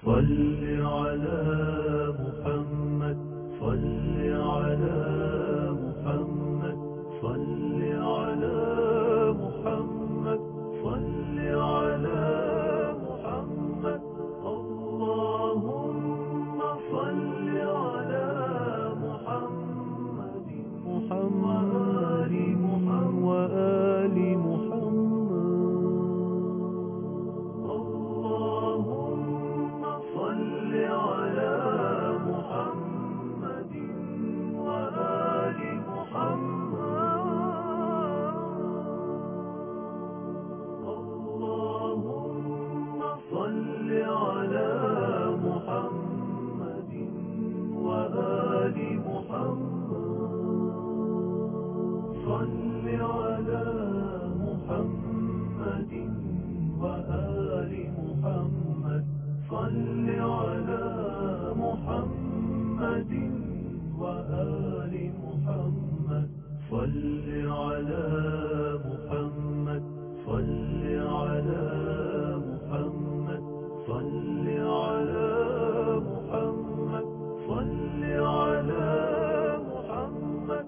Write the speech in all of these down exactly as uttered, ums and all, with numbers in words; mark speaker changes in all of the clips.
Speaker 1: صل على محمد صل على محمد صل على محمد صل على محمد اللهم صل على محمد محمد وآل محمد اللهم صل على محمد وآل محمد اللهم صل على محمد وآل محمد صل على محمد وآل محمد صل على محمد وآل محمد صل على محمد صل على محمد صل على محمد صل على محمد.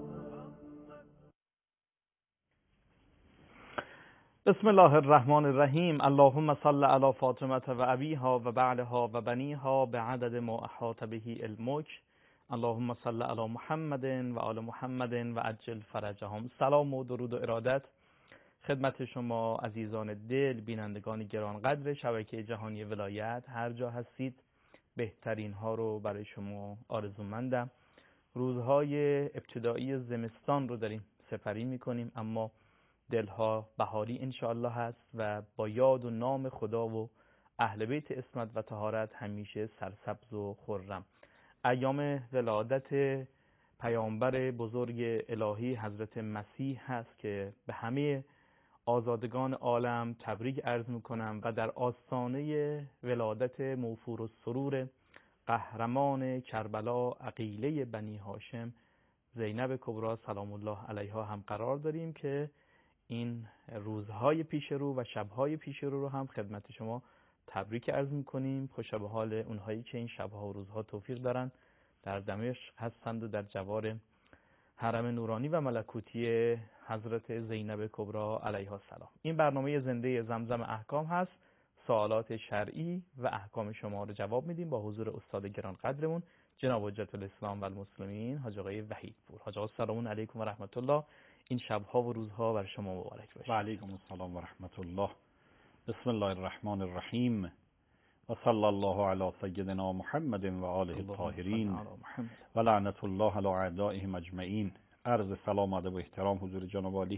Speaker 2: بسم الله الرحمن الرحیم. اللهم صل علی فاطمه و ابیها و بعلها و بنیها بعدد ما احاط به علمک. اللهم صل علی محمد و آل محمد و عجل فرجهم. سلام و درود و ارادت خدمت شما عزیزان دل، بینندگان گرانقدر شبکه جهانی ولایت، هر جا هستید بهترین ها رو برای شما آرزومندم. روزهای ابتدایی زمستان رو داریم سپری میکنیم، اما دلها بهاری انشاءالله هست و با یاد و نام خدا و اهل بیت عصمت و طهارت همیشه سرسبز و خرم. ایام ولادت پیامبر بزرگ الهی حضرت مسیح هست که به همه آزادگان عالم تبریک عرض میکنم و در آستانه ولادت موفور و سرور قهرمان کربلا عقیله بنی هاشم زینب کبری سلام الله علیها هم قرار داریم که این روزهای پیش رو و شبهای پیش رو رو هم خدمت شما تبریک عرض میکنیم. خوشا به حال اونهایی که این شبها و روزها توفیق دارن در دمشق هستند و در جوار حرم نورانی و ملکوتی حضرت زینب کبری علیها السلام. این برنامه زنده زمزم احکام هست. سوالات شرعی و احکام شما رو جواب میدیم با حضور استاد گرانقدرمون جناب حجت الاسلام و المسلمین حاج آقای وحید پور. حاج آقا سلام علیکم و رحمت الله. این شبها و روزها بر شما مبارک باشه.
Speaker 3: و علیکم السلام و رحمت الله. بسم الله الرحمن الرحیم و صلی الله علی سیدنا محمد و آله الطاهرین و لعنت الله علی اعدائهم اجمعین. عرض سلام و ادب و احترام حضور جناب عالی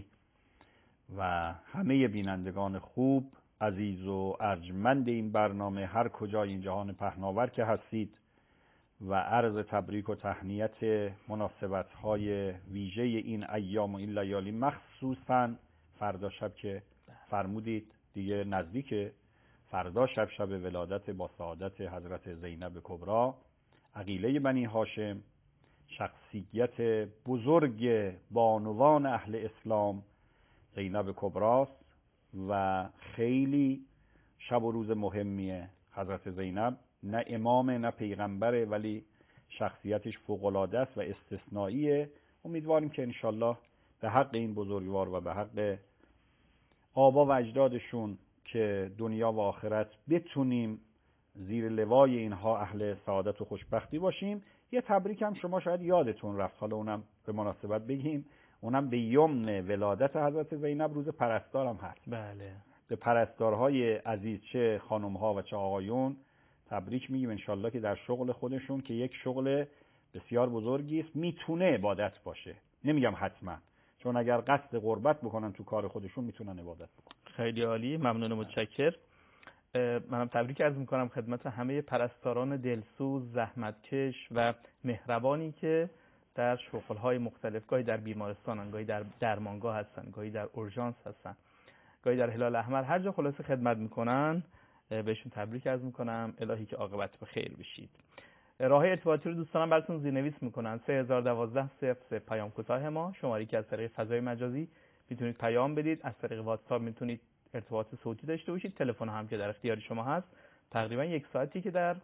Speaker 3: و همه بینندگان خوب، عزیز و ارجمند این برنامه هر کجای این جهان پهناور که هستید و عرض تبریک و تهنیت مناسبت‌های ویژه این ایام و این لیالی، مخصوصاً فردا شب که فرمودید دیگه نزدیک فردا شب شب ولادت با سعادت حضرت زینب کبری عقیله بنی هاشم، شخصیت بزرگ بانوان اهل اسلام زینب کبری است و خیلی شب و روز مهمیه. حضرت زینب نه امام نه پیغمبره، ولی شخصیتش فوق‌العاده است و استثنائیه. امیدواریم که انشالله به حق این بزرگوار و به حق آبا و اجدادشون که دنیا و آخرت بتونیم زیر لوای اینها اهل سعادت و خوشبختی باشیم. یه تبریک هم شما شاید یادتون رفت، حالا اونم به مناسبت بگیم، اونم به یمن ولادت حضرت زینب روز پرستارم هست.
Speaker 2: بله، به
Speaker 3: پرستارهای عزیز چه خانم‌ها و چه آقایون تبریک میگیم انشالله که در شغل خودشون که یک شغل بسیار بزرگی است میتونه عبادت باشه، نمیگم حتما، چون اگر قصد قربت بکنن تو کار خودشون میتونن عبادت بکنن.
Speaker 2: خیلی عالی، ممنون، متشکر. منم تبریک عرض میکنم خدمت همه پرستاران دلسوز، زحمتکش و مهربانی که در شغل‌های مختلف، گاهی در بیمارستان، گاهی در درمانگاه هستن، گاهی در اورژانس هستن، گاهی در هلال احمر، هر جا خلاصه خدمت میکنن. بهشون تبریک عرض میکنم. الهی که عاقبت به خیر بشید. راه ارتباطی رو دوستانم براتون زیرنویس میکنن: سه هزار و دوازده صفر صفر پیام کوتاه ما، شماره که از طریق فضای مجازی میتونید پیام بدید، از طریق واتساپ میتونید ارتباط صوتی داشته باشید، تلفن هم که در اختیار شما هست تقریبا یک ساعتی که در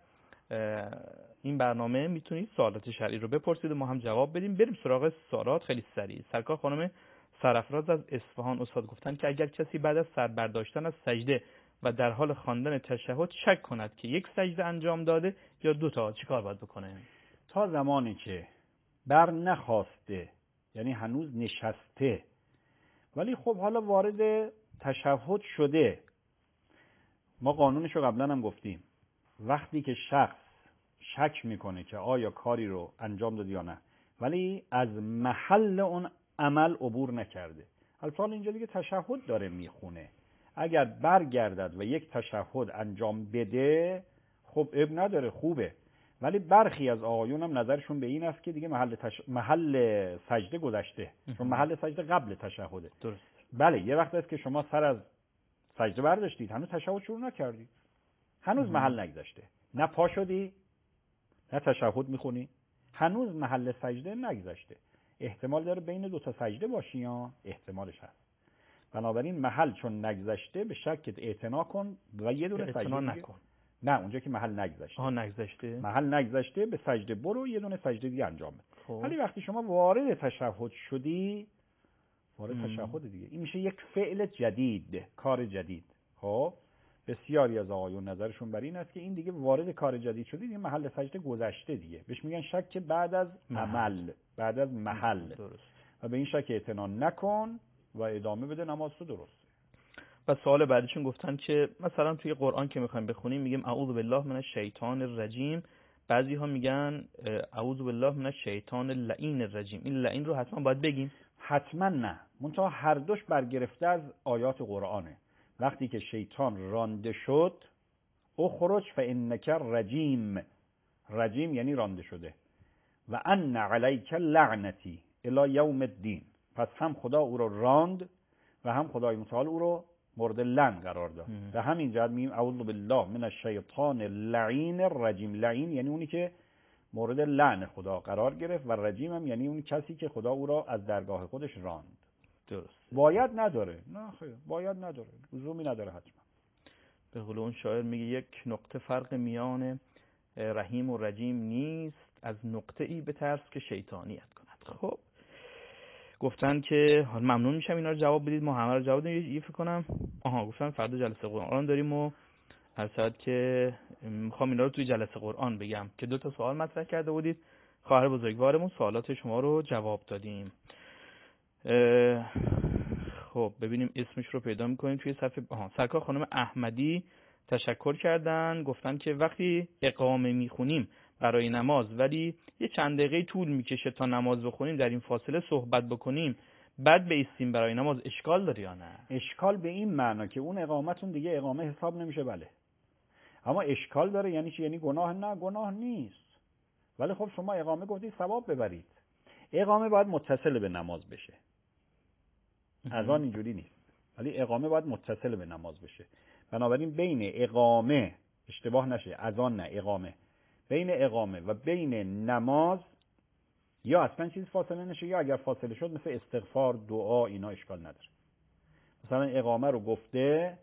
Speaker 2: این برنامه میتونید سوالات شرعی رو بپرسید و ما هم جواب بدیم. بریم سراغ سوالات خیلی سریع. سرکار خانم سرافراز از اصفهان استاد گفتن که اگر کسی بعد از سر برداشتن از سجده و در حال خواندن تشهد شک کند که یک سجده انجام داده یا دو تا، چیکار باید بکنه؟
Speaker 3: تا زمانی که بر نخواسته، یعنی هنوز نشسته ولی خب حالا وارد تشهد شده، ما قانونش رو قبلا هم گفتیم، وقتی که شخص شک میکنه که آیا کاری رو انجام داده یا نه ولی از محل اون عمل عبور نکرده، البته اینجا دیگه تشهد داره میخونه، اگر برگردد و یک تشهد انجام بده خب اب نداره، خوبه. ولی برخی از آقایون هم نظرشون به این است که دیگه محل تش... محل سجده گذشته، چون محل سجده قبل تشهده.
Speaker 2: درست.
Speaker 3: بله، یه وقت است که شما سر از سجده برداشتید، هنوز تشهد شروع نکردید، هنوز محل نگذشته، نه پا شدی نه تشهد میخونی، هنوز محل سجده نگذشته. احتمال داره بین دو تا سجده باشی، یا احتمالش هست. بنابراین محل چون نگذشته به شکت اعتنا کن و یه دونه سجده
Speaker 2: نکن.
Speaker 3: نه، اونجا که محل نگذشته.
Speaker 2: آها نگذشته.
Speaker 3: محل نگذشته به سجده برو، یه دونه سجده دیگه انجام بده.
Speaker 2: خب.
Speaker 3: ولی وقتی شما وارد تشهد شدی، وارد ام. تشهد دیگه، این میشه یک فعل جدید، کار جدید. خب بسیاری از آقایون نظرشون بر این است که این دیگه وارد کار جدید شدی، دیگه محل سجده گذشته دیگه، بهش میگن شک بعد از عمل، بعد از محل.
Speaker 2: درست.
Speaker 3: و به این شک اعتنا نکن و ادامه بده، نماز تو درسته.
Speaker 2: و سوال بعدیشون گفتن که مثلا توی قرآن که میخوایم بخونیم میگیم اعوذ بالله من الشیطان الرجیم، بعضی ها میگن اعوذ بالله من الشیطان اللعین الرجیم. این لعین رو حتما باید بگیم؟
Speaker 3: حتما نه، منتها هر دوش برگرفته از آیات قرآنه. وقتی که شیطان رانده شد، اخرج فانک رجیم، رجیم یعنی رانده شده، و ان علیک لعنتی الی یوم الدین، پس هم خدا او رو راند و هم خدای متعال او رو مورد لعن قرار داد. به همین جهت میگیم اعوذ بالله من الشیطان اللعین الرجیم. لعین یعنی اونی که مورد لعن خدا قرار گرفت، و رجیم هم یعنی اون کسی که خدا او را از درگاه خودش راند.
Speaker 2: درست.
Speaker 3: باید نداره، نه خیر، باید نداره، لزومی نداره حتما.
Speaker 2: به قول اون شاعر میگه یک نقطه فرق میان رحیم و رجیم نیست، از نقطه ای بترس که شیطانیت کند. خب گفتن که ممنون میشم اینا رو جواب بدید، ما همه رو جواب بدیم. یه فکر کنم آها گفتن فردا جلسه قرآن داریم و هر ساعت که میخوام اینا رو توی جلسه قرآن بگم که دو تا سوال مطرح کرده بودید، خواهر بزرگوارمون سوالات شما رو جواب دادیم. خب ببینیم اسمش رو پیدا میکنیم توی صفحه. آها سرکار خانم احمدی تشکر کردن، گفتن که وقتی اقامه میخونیم برای نماز ولی یه چند دقیقه طول میکشه تا نماز بخونیم، در این فاصله صحبت بکنیم بعد بیستیم برای نماز، اشکال داره یا نه؟
Speaker 3: اشکال به این معنا که اون اقامتون دیگه اقامه حساب نمیشه. بله، اما اشکال داره یعنی چی؟ یعنی گناه؟ نه، گناه نیست. ولی خب شما اقامه گفتید ثواب ببرید. اقامه باید متصل به نماز بشه، اذان اینجوری نیست، ولی اقامه باید متصل به نماز بشه. بنابراین بین اقامه، اشتباه نشه، اذان نه اقامه، بین اقامه و بین نماز یا اصلا چیز فاصله نشه، یا اگر فاصله شد مثل استغفار، دعا، اینا اشکال نداره. مثلا اقامه رو گفته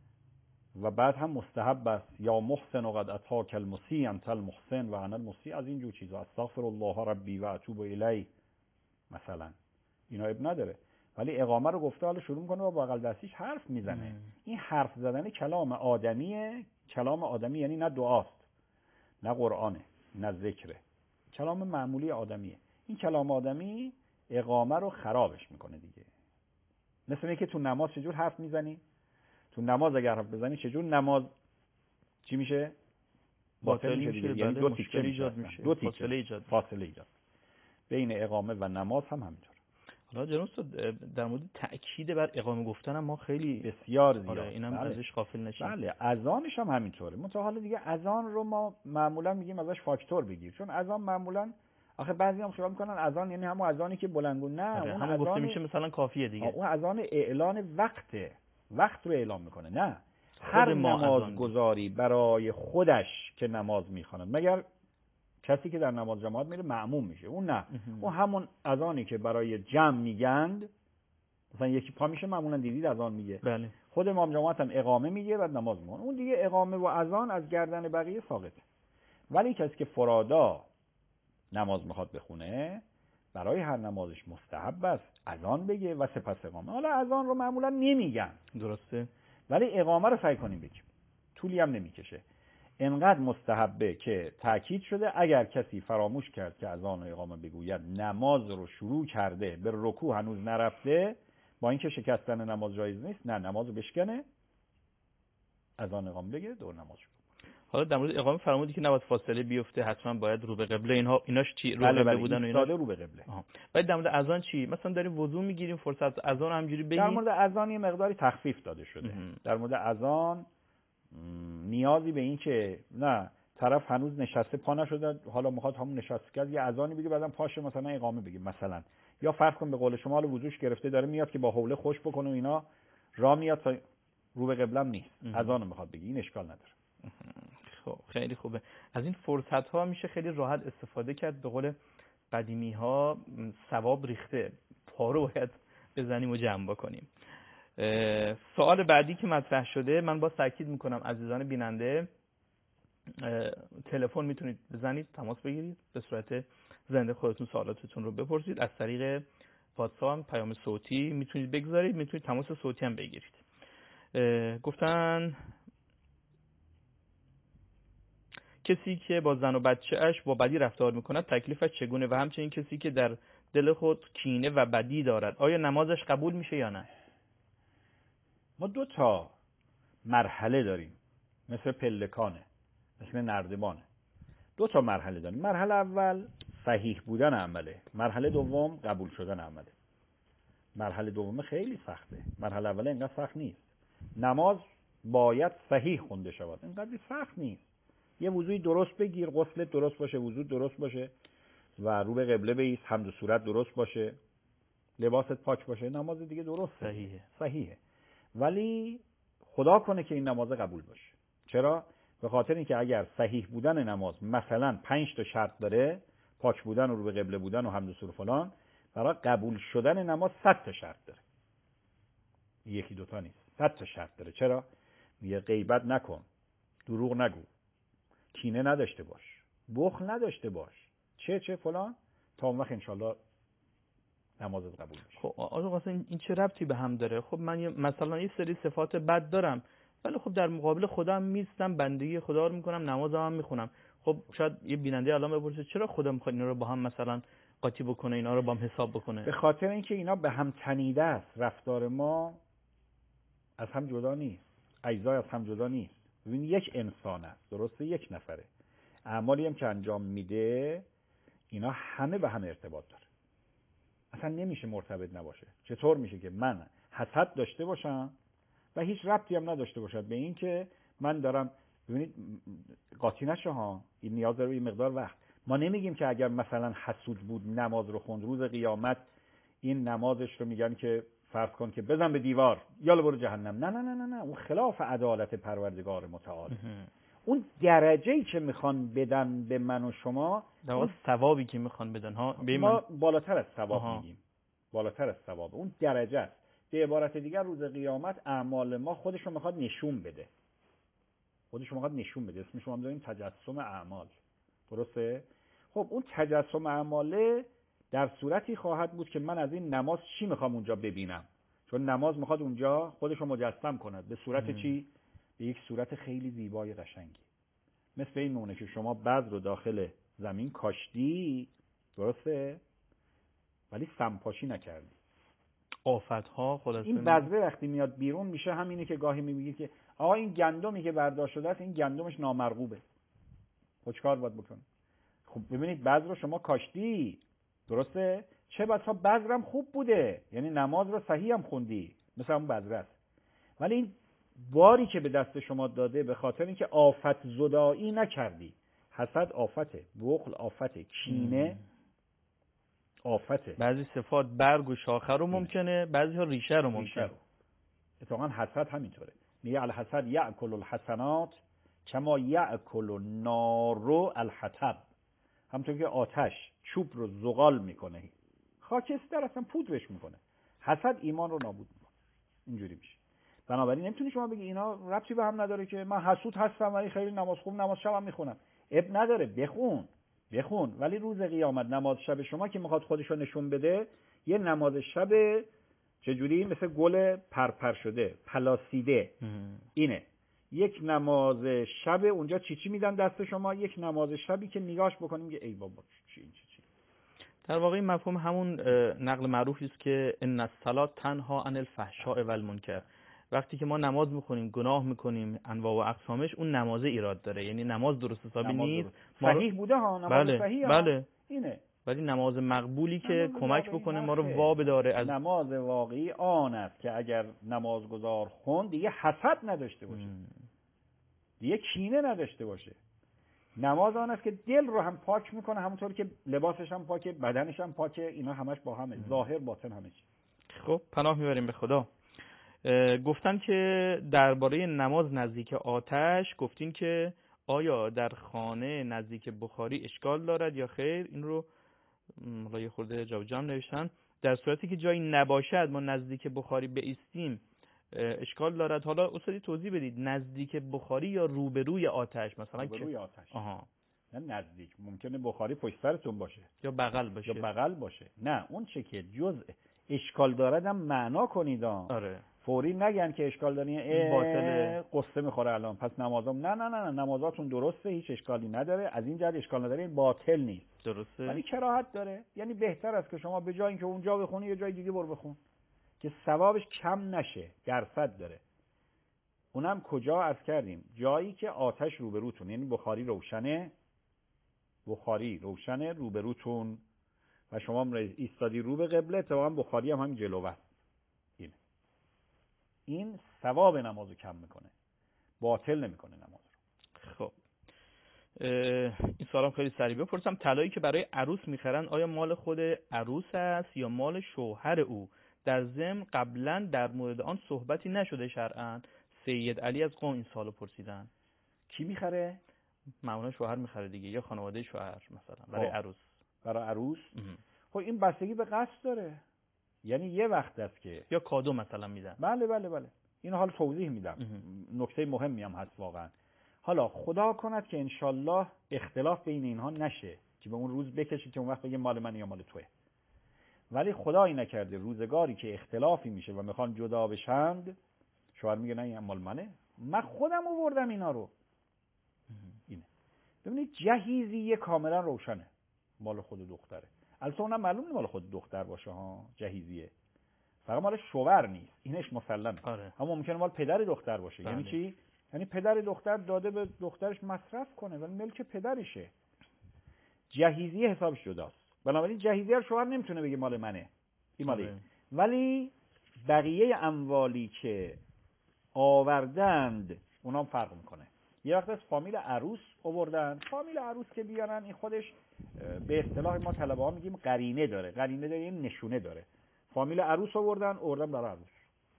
Speaker 3: و بعد هم مستحب است، یا محسن و قد اتاک المسیء انت المحسن و انا المسیء، از این جور چیزا، استغفر الله ربی و اتوب الی مثلا، اینا اب نداره. ولی اقامه رو گفته، حالا شروع میکنه با بغل دستیش حرف میزنه. ام. این حرف زدن کلام آدمیه. کلام آدمی یعنی نه دعاست، نه قرآنه، نه ذکره، کلام معمولی آدمیه. این کلام آدمی اقامه رو خرابش میکنه دیگه. مثل اینکه تو نماز چجور حرف میزنی؟ تو نماز اگر حرف بزنی چجور نماز چی میشه؟ باطل میشه دیگه. یعنی دو تیکه ایجاد میشه، دو تیکه فاصله ایجاد فاصله ایجاد بین اقامه و نماز هم همینطور.
Speaker 2: حالا جناب در مورد تأکید بر اقامه گفتن هم ما خیلی
Speaker 3: بسیار زیاد،
Speaker 2: آره اینم
Speaker 3: بله.
Speaker 2: ازش غافل نشیم.
Speaker 3: بله، اذانش هم همینطوره. منتها حالا دیگه اذان رو ما معمولا میگیم ازش فاکتور بگیر، چون اذان معمولا آخه بعضی هم خیال میکنن اذان یعنی همون اذانی که بلندگو، نه
Speaker 2: آره.
Speaker 3: اون
Speaker 2: همون گفته میشه مثلا کافیه دیگه.
Speaker 3: اون اذان اعلان وقته، وقت رو اعلام میکنه. نه، هر نماز گذاری برای خودش که نماز میخواند، مگر کسی که در نماز جماعت میره مأموم میشه، اون نه. اون همون اذانی که برای جمع میگند مثلا یکی پا میشه معمولا دیدید اذان میگه.
Speaker 2: بله.
Speaker 3: خود امام جماعت هم اقامه میگه بعد نماز میخونه. اون دیگه اقامه و اذان از گردن بقیه ساقطه. ولی کسی که فرادا نماز میخواد بخونه برای هر نمازش مستحب است اذان بگه و سپس اقامه. حالا اذان رو معمولا نمیگن،
Speaker 2: درسته،
Speaker 3: ولی اقامه رو سعی کنیم بگیم، طولی هم نمیکشه. انقدر مستحبه که تاکید شده اگر کسی فراموش کرد که اذان و اقامه بگوید، نماز رو شروع کرده به رکوع هنوز نرفته، با اینکه شکستن نماز جایز نیست، نه نماز رو بشکنه، اذان اقامه بگه، دور نماز شروع.
Speaker 2: حالا در مورد اقامه فرمودی که نباید فاصله بیفته، حتما باید رو به قبله، اینها ایناش چی؟ رو به
Speaker 3: بله
Speaker 2: قبله
Speaker 3: بله
Speaker 2: بودن و ایناش
Speaker 3: رو به قبله.
Speaker 2: بعد در مورد اذان چی؟ مثلا داریم وضو میگیریم فرصت اذان همجوری بگیم.
Speaker 3: در مورد اذان یه مقداری تخفیف داده شده. در مورد اذان نیازی به این که نه طرف هنوز نشسته پا نشده، حالا میخواد همون نشسته کرد یه اذانی بگه بعدم پاشه مثلا اقامه بگه مثلا، یا فرض کن به قول شما حالا وضوش گرفته داره میاد که با حوله خوش بکنه و اینا، راه میاد تا رو به قبلم نیست، اذانو میخواد بگه، این اشکال نداره.
Speaker 2: خب خیلی خوبه. از این فرصت ها میشه خیلی راحت استفاده کرد. به قول قدیمی ها ثواب ریخته، پا رو باید بزنیم و جمع بکنیم. سوال بعدی که مطرح شده، من باز تاکید میکنم عزیزان بیننده، تلفن میتونید بزنید، تماس بگیرید، به صورت زنده خودتون سوالاتتون رو بپرسید. از طریق واتساپ پیام صوتی میتونید بگذارید، میتونید تماس صوتی هم بگیرید. گفتن کسی که با زن و بچه اش با بدی رفتار میکند تکلیفش چگونه، و همچنین کسی که در دل خود کینه و بدی دارد آیا نمازش قبول میشه یا نه؟
Speaker 3: ما دو تا مرحله داریم، مثل پلکانه، مثل نردبانه. دو تا مرحله داریم. مرحله اول صحیح بودن عمله، مرحله دوم قبول شدن عمله. مرحله دوم خیلی سخته، مرحله اول اینقدر سخت نیست. نماز باید صحیح خونده شود، اینقدر سخت نیست. یه وضوی درست بگیر، غسلت درست باشه، وضو درست باشه و رو به قبله بایست، حمد و صورت درست باشه، لباست پاک باشه، نماز دیگه درست
Speaker 2: صحیحه.
Speaker 3: صحیحه. ولی خدا کنه که این نماز قبول باشه. چرا؟ به خاطر اینکه اگر صحیح بودن نماز مثلا پنج تا شرط داره، پاک بودن و رو به قبله بودن و حمد و سور فلان، برای قبول شدن نماز صد تا شرط داره. یکی دوتا نیست، صد تا شرط داره. چرا؟ میگه غیبت نکن، دروغ نگو، کینه نداشته باش، بخل نداشته باش، چه چه فلان، تا اون وقت انشالله نمازت قبول میشه.
Speaker 2: خب آقا قاسم این چه ربطی به هم داره؟ خب من مثلا یه سری صفات بد دارم، ولی خب در مقابل خدا هم میستم، بندگی خدا رو میکنم، نمازم هم میخونم. خب شاید یه بیننده الان بپرسه چرا خدا میخواد اینا رو با هم مثلا قاطی بکنه، اینا رو با هم حساب بکنه؟
Speaker 3: به خاطر اینکه اینا به هم تنیده است. رفتار ما از هم جدا نیست، اجزای از هم جدا نیست. ببین یک انسان است، درسته، یک نفره، اعمالی هم که انجام میده اینا همه به هم ارتباط داره، اصلا نمیشه مرتبط نباشه. چطور میشه که من حسد داشته باشم و هیچ ربطی هم نداشته باشد به این که من دارم، ببینید قاطی نشه ها، این نیاز داره این مقدار وقت. ما نمیگیم که اگر مثلا حسود بود نماز رو خوند، روز قیامت این نمازش رو میگن که فرض کن که بزن به دیوار یالا برو جهنم. نه نه نه نه نه، اون خلاف عدالت پروردگار متعال. اون درجه‌ای که میخوان بدن به من و شما،
Speaker 2: اون ثوابی که میخوان بدن ها، به
Speaker 3: ما بالاتر از ثواب
Speaker 2: آها.
Speaker 3: میگیم، بالاتر از ثواب، اون درجه است. به عبارت دیگر روز قیامت اعمال ما خودش رو میخواد نشون بده، خودش رو میخواد نشون بده. اسمش رو هم داریم تجسم اعمال، درسته؟ خب اون تجسم اعماله در صورتی خواهد بود که من از این نماز چی میخوام اونجا ببینم، چون نماز میخواد اونجا خودش رو مجسم کند. به صورت چی؟ به یک صورت خیلی زیبای قشنگی. مثل این مونه که شما بذر رو داخل زمین کاشتی، درسته؟ ولی سمپاشی نکردی.
Speaker 2: آفت‌ها خلاصه
Speaker 3: این بذره وقتی میاد بیرون میشه همینه که گاهی میگی که آقا این گندمی که برداشت شده است این گندمش نامرغوبه. خب چیکار باید بکنی؟ خب ببینید بذر رو شما کاشتی، درسته؟ چه بسا بذرم خوب بوده، یعنی نماز رو صحیح هم خوندی، مثل اون بذره است. ولی این باری که به دست شما داده به خاطر اینکه آفت زدایی نکردی. حسد آفته، بخل آفته، کینه آفته.
Speaker 2: بعضی صفات برگ و شاخه رو ممکنه، بعضی ها ریشه رو ممکنه.
Speaker 3: اتفاقا حسد همینطوره. میگه الحسد یأکل الحسنات کما یأکل النار الحطب. همونطور که آتش چوب رو زغال میکنه، خاکستر اصلا پودرش میکنه، حسد ایمان رو نابود میکنه. اینجوری میشه. بنابراین نمیتونی شما بگی اینا ربطی به هم نداره که من حسود هستم ولی خیلی نماز خوب نماز شبم میخونم. اب نداره، بخون بخون ولی روز قیامت نماز شب شما که میخواد خودشو نشون بده، یه نماز شب چجوری مثل گل پرپر شده پلاسیده اینه. یک نماز شب اونجا چی چی میدن دست شما؟ یک نماز شبی که نگاش بکنیم میگه ای بابا چی این چی چی.
Speaker 2: در واقع این مفهوم همون نقل معروفی است که ان الصلاة تنها عن الفحشاء والمنکر. وقتی که ما نماز میخونیم گناه میکنیم انواع و اقسامش، اون نماز ایراد داره، یعنی نماز درست حسابی نیست.
Speaker 3: صحیح بوده ها، نماز
Speaker 2: بله.
Speaker 3: صحیح ها.
Speaker 2: بله.
Speaker 3: اینه.
Speaker 2: ولی نماز مقبولی که
Speaker 3: نماز
Speaker 2: کمک بکنه ما رو
Speaker 3: نخه.
Speaker 2: وا بداره از
Speaker 3: نماز واقعی آن است که اگر نمازگزار خون دیگه حسد نداشته باشه، دیگه کینه نداشته باشه. نماز آن است که دل رو هم پاک میکنه، همونطور که لباسش هم پاکه، بدنش هم پاکه، اینا همش با همه، ظاهر باطن همه چی.
Speaker 2: خب پناه میبریم به خدا. گفتن که درباره نماز نزدیک آتش گفتین که آیا در خانه نزدیک بخاری اشکال دارد یا خیر؟ این رو حالا یه خورده جا و جم نوشتن. در صورتی که جایی نباشد ما نزدیک بخاری بایستیم اشکال دارد. حالا استادی توضیح بدید، نزدیک بخاری یا روبروی آتش؟ مثلا
Speaker 3: روبروی آتش.
Speaker 2: آها.
Speaker 3: نه نزدیک، ممکنه بخاری پشت سرتون باشه
Speaker 2: یا بغل باشه.
Speaker 3: یا بغل باشه. نه اون چه که جزء اشکال داردم معنا کنید.
Speaker 2: آره.
Speaker 3: فوری نگن که اشکال دارین باطله قصه میخوره الان پس نمازم. نه نه نه نمازاتون درسته، هیچ اشکالی نداره، از این جهت اشکال نداره، باطل نیست.
Speaker 2: درسته.
Speaker 3: ولی کراهت داره، یعنی بهتر است که شما به جای اینکه اونجا بخونی یه جای دیگه برو بخون که ثوابش کم نشه، درصد داره. اونم کجا عرض کردیم؟ جایی که آتش روبروتون، یعنی بخاری روشنه، بخاری روشنه روبروتون و شما ایستادی رو به قبله، اتفاقا بخاری هم همین جلوه است. این این ثواب نمازو کم میکنه، باطل نمیکنه نماز رو.
Speaker 2: خب این سوالم خیلی سریع بپرسم، طلایی که برای عروس میخرن آیا مال خود عروس است یا مال شوهر او؟ در ضمن قبلا در مورد آن صحبتی نشده شرعاً؟ سید علی از قم این سوالو پرسیدن.
Speaker 3: کی میخره؟
Speaker 2: معمولا شوهر میخره دیگه، یا خانواده شوهر مثلا برای
Speaker 3: خب.
Speaker 2: عروس.
Speaker 3: برای عروس خب این بستگی به قصد داره، یعنی یه وقت است که
Speaker 2: یا کادو مثلا میدن.
Speaker 3: بله بله بله اینو حال توضیح میدم، نکته مهمی هم هست واقعا. حالا خدا کند که انشالله اختلاف بین اینها نشه که به اون روز بکشید که اون وقت بگه مال من یا مال توه. ولی خدایی نکرده روزگاری که اختلافی میشه و میخوان جدا بشند، شوهر میگه نه این مال منه، من خودم آوردم اینا رو. اینه. ببینید جهیزیه کاملا روشنه مال خود دختره. البته اونم معلومه مال خود دختر باشه ها، جهیزیه فقط مال شوهر نیست، اینش مسلمه.
Speaker 2: آره.
Speaker 3: اما ممکنه مال پدر دختر باشه.
Speaker 2: بله.
Speaker 3: یعنی چی؟ یعنی پدر دختر داده به دخترش مصرف کنه ولی ملک پدرشه. جهیزیه حسابش جداست. بنابراین جهیزیه رو شوهر نمیتونه بگه مال منه، این مالی.
Speaker 2: آره.
Speaker 3: ولی بقیه اموالی که آوردند اونام فرق میکنه. یه وقت از فامیل عروس آوردن، فامیل عروس که بیارن این خودش به اصطلاح ما طلبه ها میگیم قرینه داره، قرینه داره یعنی نشونه داره. فامیل عروس آوردن، آوردن برای عروس،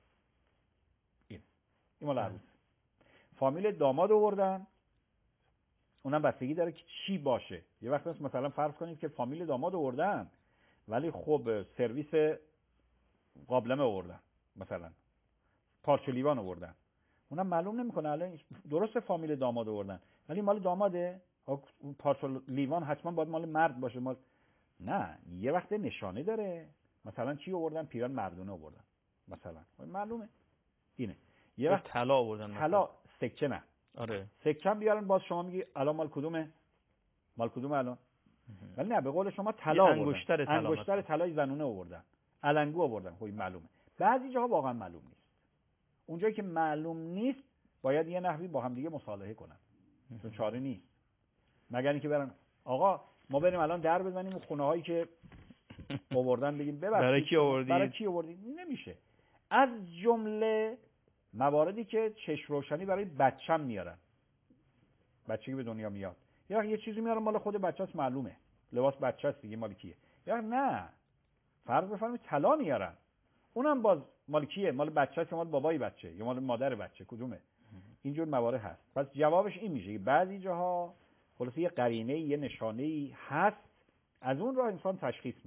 Speaker 3: این این مال عروس. فامیل داماد آوردن، اونم بستگی داره که چی باشه. یه وقت مثلا فرض کنید که فامیل داماد آوردن ولی خب سرویس قابلمه آوردن، مثلا پارچه لیوان آوردن، اونم معلوم نمیکنه الان درست فامیل داماد آوردن ولی مال داماده، پارچه لیوان حتما باید مال مرد باشه. مال نه، یه وقت نشانه داره. مثلا چی آوردن؟ پیران مردونه آوردن مثلا، معلومه اینه. یه وقت
Speaker 2: طلا آوردن،
Speaker 3: طلا، سکه نه.
Speaker 2: آره
Speaker 3: سکه بیارن، باز شما میگی الان مال کدومه؟ مال کدومه الان؟ ولی نه، به قول شما طلا آوردن،
Speaker 2: انگشتر طلا،
Speaker 3: انگشتر طلای زنونه آوردن، علنگو آوردن. خب معلومه. بعضی جاها واقعا معلوم نیست. اونجایی که معلوم نیست باید یه نحوی با هم دیگه مصالحه کنن، چون چاره نیست. مگر اینکه برن آقا ما بریم الان در بزنیم خونه هایی که آوردن بگیم ببخشید
Speaker 2: برای کی آوردید؟
Speaker 3: برای کی آوردید؟ نمیشه. از جمله مواردی که چشم روشنی برای بچه‌م میارن، بچه‌ای به دنیا میاد، یا یه چیزی میارن مال خود بچه‌ست، معلومه لباس بچه‌ست دیگه، مال کیه؟ یا نه فرض بفرمایید طلا میارن، اونم باز مال کیه؟ مال بچه‌ست، مال بابای بچه یا مال مادر بچه، کدومه؟ اینجور موارد هست. پس جوابش این میشه که بعضی جاها خلاص یه قرینه، یه نشانه‌ای هست، از اون راه انسان تشخیص میده.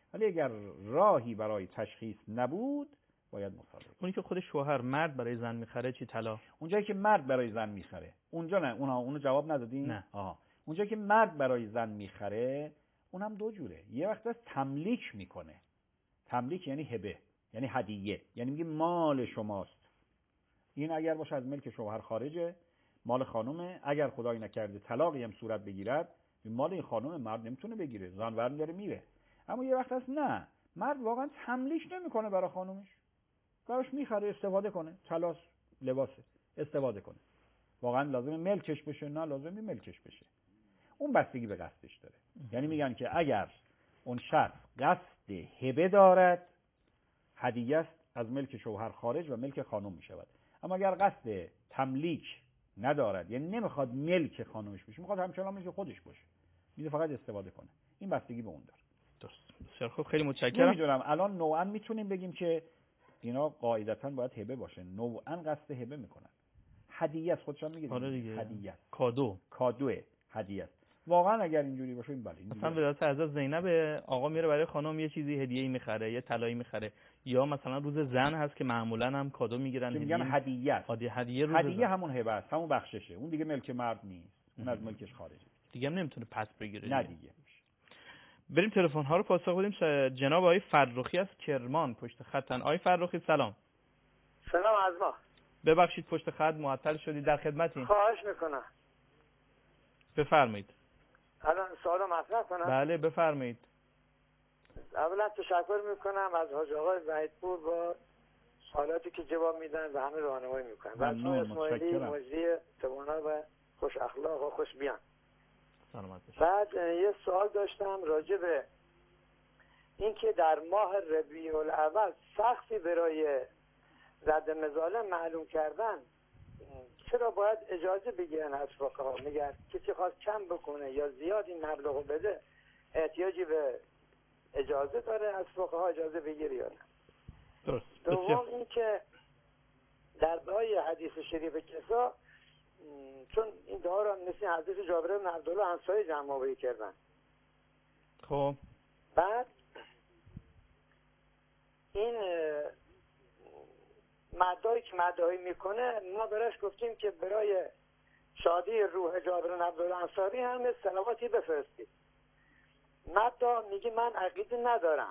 Speaker 3: ولی اگر راهی برای تشخیص نبود باید مصادره.
Speaker 2: اونی که خود شوهر مرد برای زن میخره چی طلا؟
Speaker 3: اونجایی که مرد برای زن میخره اونجا نه، اونها اونو جواب ندادین؟
Speaker 2: نه.
Speaker 3: آها. اونجایی که مرد برای زن میخره اونم دو جوره. یه وقت از تملیک میکنه. تملیک یعنی هبه، یعنی هدیه، یعنی میگه مال شماست. این اگر باشه از ملک شوهر خارجه، مال خانومه. اگر خدای نکرده طلاقی هم صورت بگیرد، مال این خانومه، مرد نمیتونه بگیره، زن ورن داره میره. اما یه وقت هست نه، مرد واقعا تملیک نمیکنه برای خانومش، براش میخره استفاده کنه، طلاس لباسه استفاده کنه. واقعا لازمه ملکش بشه؟ نه لازمه ملکش بشه. اون بستگی به قصدش داره. یعنی میگن که اگر اون شخص قصد هبه دارد، هدیه است، از ملک شوهر خارج و ملک خانم میشود. اما اگر قصد تملیک ندارد، یعنی نمیخواد ملک خانمش بشه، میخواد همچنان ملک خودش باشه، میده فقط استفاده کنه، این بستگی به اون داره.
Speaker 2: درست. بسیار خوب، خیلی متشکرم.
Speaker 3: نمیدونم الان نوعا میتونیم بگیم که اینا قاعدتاً باید هبه باشه، نوعا قصد هبه میکنن. هدیه است، خودشون میگه
Speaker 2: آره دیگه،
Speaker 3: هدیه است،
Speaker 2: کادو،
Speaker 3: کادوه، هدیه است. واقعا اگر اینجوری باشه این بله.
Speaker 2: مثلا به واسه حضرت زینب آقا میره برای خانم یه چیزی هدیه‌ای میخره، یه طلایی میخره، یا مثلا روز زن هست که معمولا هم کادو میگیرن،
Speaker 3: هدیه میگن هدیه است.
Speaker 2: هدیه هدیه روز
Speaker 3: هدیه
Speaker 2: زن.
Speaker 3: همون هبه است، همون بخششه، اون دیگه ملک مرد نیست، اون از ملکش خارجه،
Speaker 2: دیگه هم نمیتونه پس بگیره.
Speaker 3: نه دیگه.
Speaker 2: بریم تلفن ها رو پاسخ بدیم. جناب آقای فرخی از کرمان پشت خطن. آقای فرخی سلام.
Speaker 4: سلام از ما.
Speaker 2: ببخشید پشت خط معطل شدید، در خدمتیم.
Speaker 4: خواهش میکنم.
Speaker 2: بفرمایید.
Speaker 4: الان سوال مطرح کنم؟
Speaker 2: بله بفرمایید.
Speaker 4: اولا تشکر میکنم از حاج آقای وحیدپور با سوالاتی که جواب میدن و همه راهنمایی میکنن.
Speaker 3: ممنون،
Speaker 4: اسماعیلی مجری توانا و خوش اخلاق و خوش بیان.
Speaker 2: سلامت باشید.
Speaker 4: بعد یه سوال داشتم راجع به اینکه در ماه ربیع الاول سختی برای رد مظالم معلوم کردن، چرا باید اجازه بگیرن از فقها؟ میگن کسی خواست کم بکنه یا زیاد این مبلغو بده احتیاجی به اجازه داره از فقها اجازه بگیری یا نه؟
Speaker 2: درست.
Speaker 4: دوم این که در دعای حدیث شریف کسا، چون این دعا را مثل حدیث جابر بن عبدالله انصاری جمع آوری کردن.
Speaker 2: خب
Speaker 4: بعد این مدعایی که مدعایی میکنه ما براش گفتیم که برای شادی روح جابر بن عبدالله انصاری هم صلواتی بفرستید. مدعا میگه من عقیده ندارم،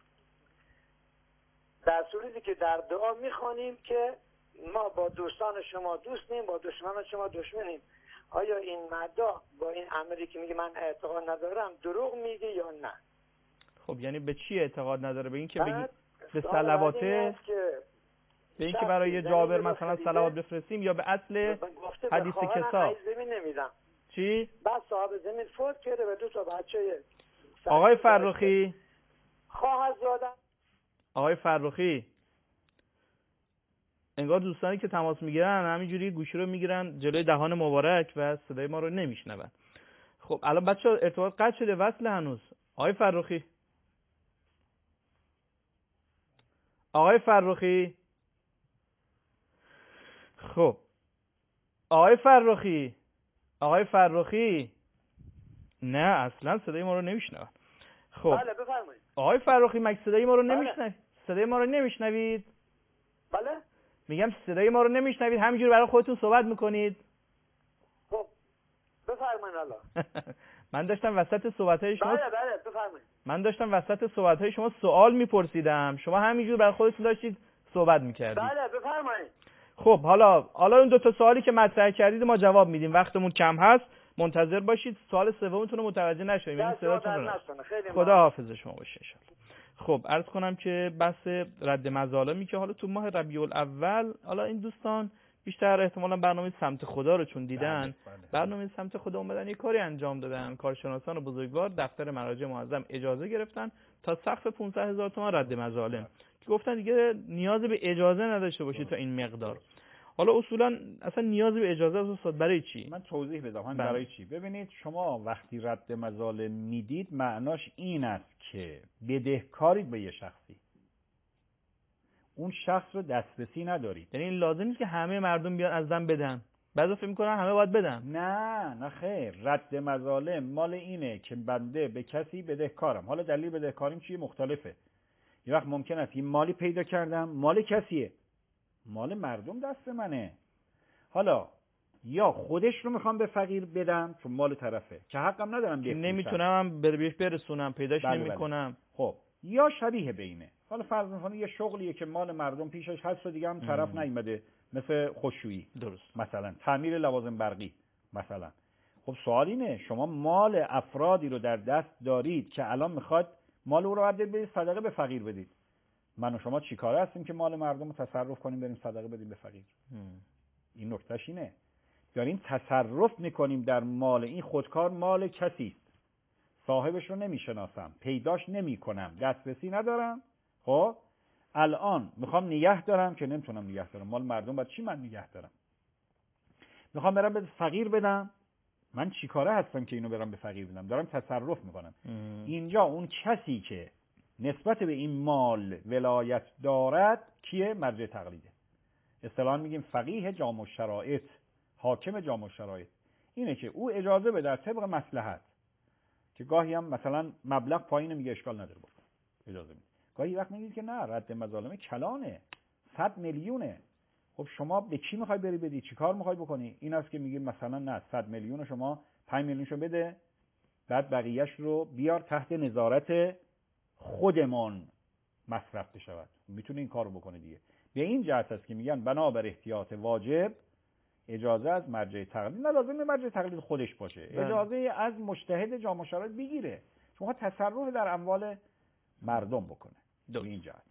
Speaker 4: در صورتی که در دعا میخوانیم که ما با دوستان شما دوستیم، با دشمنان شما دشمنیم. آیا این مدعا با این امری که میگه من اعتقاد ندارم دروغ میگه یا نه؟
Speaker 2: خب یعنی به چی اعتقاد نداره؟ به این که بگی به صلواته، به این که برای جابر مثلا صلوات بفرستیم، یا به اصل حدیث کسا؟
Speaker 4: زمین نمیدم.
Speaker 2: چی؟
Speaker 4: بعد صاحب زمین فوت کرده و دو تا بچه.
Speaker 2: آقای فرخی،
Speaker 4: خواهر زادم.
Speaker 2: آقای فرخی، انگار دوستانی که تماس میگیرن همینجوری گوشی رو میگیرن جلوی دهان مبارک و صدای ما رو نمیشنون. خب الان بچه ارتباط قطع شده، وصل هنوز. آقای فرخی، آقای فرخی، خب آقای فرخی، آقای فرخی، نه اصلا صدای ما رو نمیشنون. خب
Speaker 4: بله بفرمایید.
Speaker 2: آقای فرخی مگه صدای ما رو
Speaker 4: بله.
Speaker 2: نمیشنوید؟ صدای ما رو نمیشنوید؟
Speaker 4: بله
Speaker 2: میگم صدای ما رو نمیشنوید، همینجوری برای خودتون صحبت میکنید.
Speaker 4: خب بفرمایید. الله
Speaker 2: من داشتم وسط صحبت‌های شما
Speaker 4: بله بله بفرمایید.
Speaker 2: من داشتم وسط صحبت‌های شما سوال میپرسیدم، شما همینجوری برای خودتون داشتید صحبت میکردید.
Speaker 4: بله بفرمایید.
Speaker 2: خب حالا حالا اون دو تا سوالی که مطرح کردید ما جواب میدیم، وقتمون کم هست، منتظر باشید. سوال سومتون رو متوجه نشویم، این صداتون رو نشنویم. خدا حافظ شما باشه ان شاء الله. خب عرض کنم که بحث رد مظالمی که حالا تو ماه ربیع الاول، حالا این دوستان بیشتر احتمالاً برنامه سمت خدا رو چون دیدن، بله، بله. برنامه سمت خدا اومدن یه کاری انجام دادن، کارشناسان و بزرگوار دفتر مراجع معظم اجازه گرفتن تا سقف پانصد هزار تومان رد مظالم، که گفتن دیگه نیاز به اجازه نداشته باشید تا این مقدار. حالا اصولا اصلا نیاز به اجازه است برای چی؟
Speaker 3: من توضیح بدم هم برای چی. ببینید شما وقتی رد مظالم میدید معناش این است که بدهکارید به یه شخصی، اون شخص رو دسترسی ندارید.
Speaker 2: یعنی این لازم نیست که همه مردم بیان از زن بدن. بعضی فکر می‌کنن همه باید بدن.
Speaker 3: نه نه خیر، رد مظالم مال اینه که بنده به کسی بدهکارم. حالا دلیل بدهکاریم چیه؟ مختلفه. یه وقت ممکن است این مالی پیدا کردم، مال کسیه، مال مردم دست منه. حالا یا خودش رو میخوام به فقیر بدم چون مال طرفه که حقم ندارم بفروشم،
Speaker 2: نمیتونم هم بهش برسونم، پیداش
Speaker 3: بله
Speaker 2: نمیکنم.
Speaker 3: خب یا شبیه بینه. حالا فرض می‌کنید یه شغلیه که مال مردم پیشش هست و دیگه هم طرف نیومده، مثل خشویی
Speaker 2: درست،
Speaker 3: مثلا تعمیر لوازم برقی مثلا. خب سوال اینه شما مال افرادی رو در دست دارید که الان میخواد مال او رو بردارید بدید صدقه به فقیر بدید. من و شما چیکاره هستیم که مال مردم رو تصرف کنیم بریم صدقه بدیم به فقیر؟ هم. این نکتهش اینه داریم تصرف میکنیم در مال این خودکار، مال کسی است، صاحبش رو نمیشناسم، پیداش نمیکنم، دسترسی ندارم. خب الان میخوام نگه دارم که نمیتونم نگه دارم، مال مردم، بعد چی من نگه دارم؟ میخوام برم به فقیر بدم، من چیکاره هستم که اینو برم به فقیر بدم؟ دارم تصرف میکنم. ام. اینجا اون کسی که نسبت به این مال ولایت دارد کیه؟ مرجع تقلیده. اصطلاحاً میگیم فقیه جامع الشرایط، حاکم جامع الشرایط. اینه که او اجازه بده طبق مصلحت، که گاهی هم مثلا مبلغ پایین میگه اشکال نداره بکن، اجازه میده. گاهی وقت میگید که نه رد مظالم کلانه، صد میلیونه. خب شما به کی میخوای بری بدی؟ چیکار میخوای بکنی؟ این است که میگیم مثلا نه صد میلیون شما پنج میلیونشو بده، بعد بقیه‌اش رو بیار تحت نظارت خودمان مصرف بشود. میتونه این کارو بکنه دیگه. به این جهت است که میگن بنابر احتیاط واجب اجازه از مرجع تقلید، نه لازم مرجع تقلید خودش باشه، اجازه از مجتهد جامع الشرایط بگیره، شما تصرف در اموال مردم بکنه. به این جهت.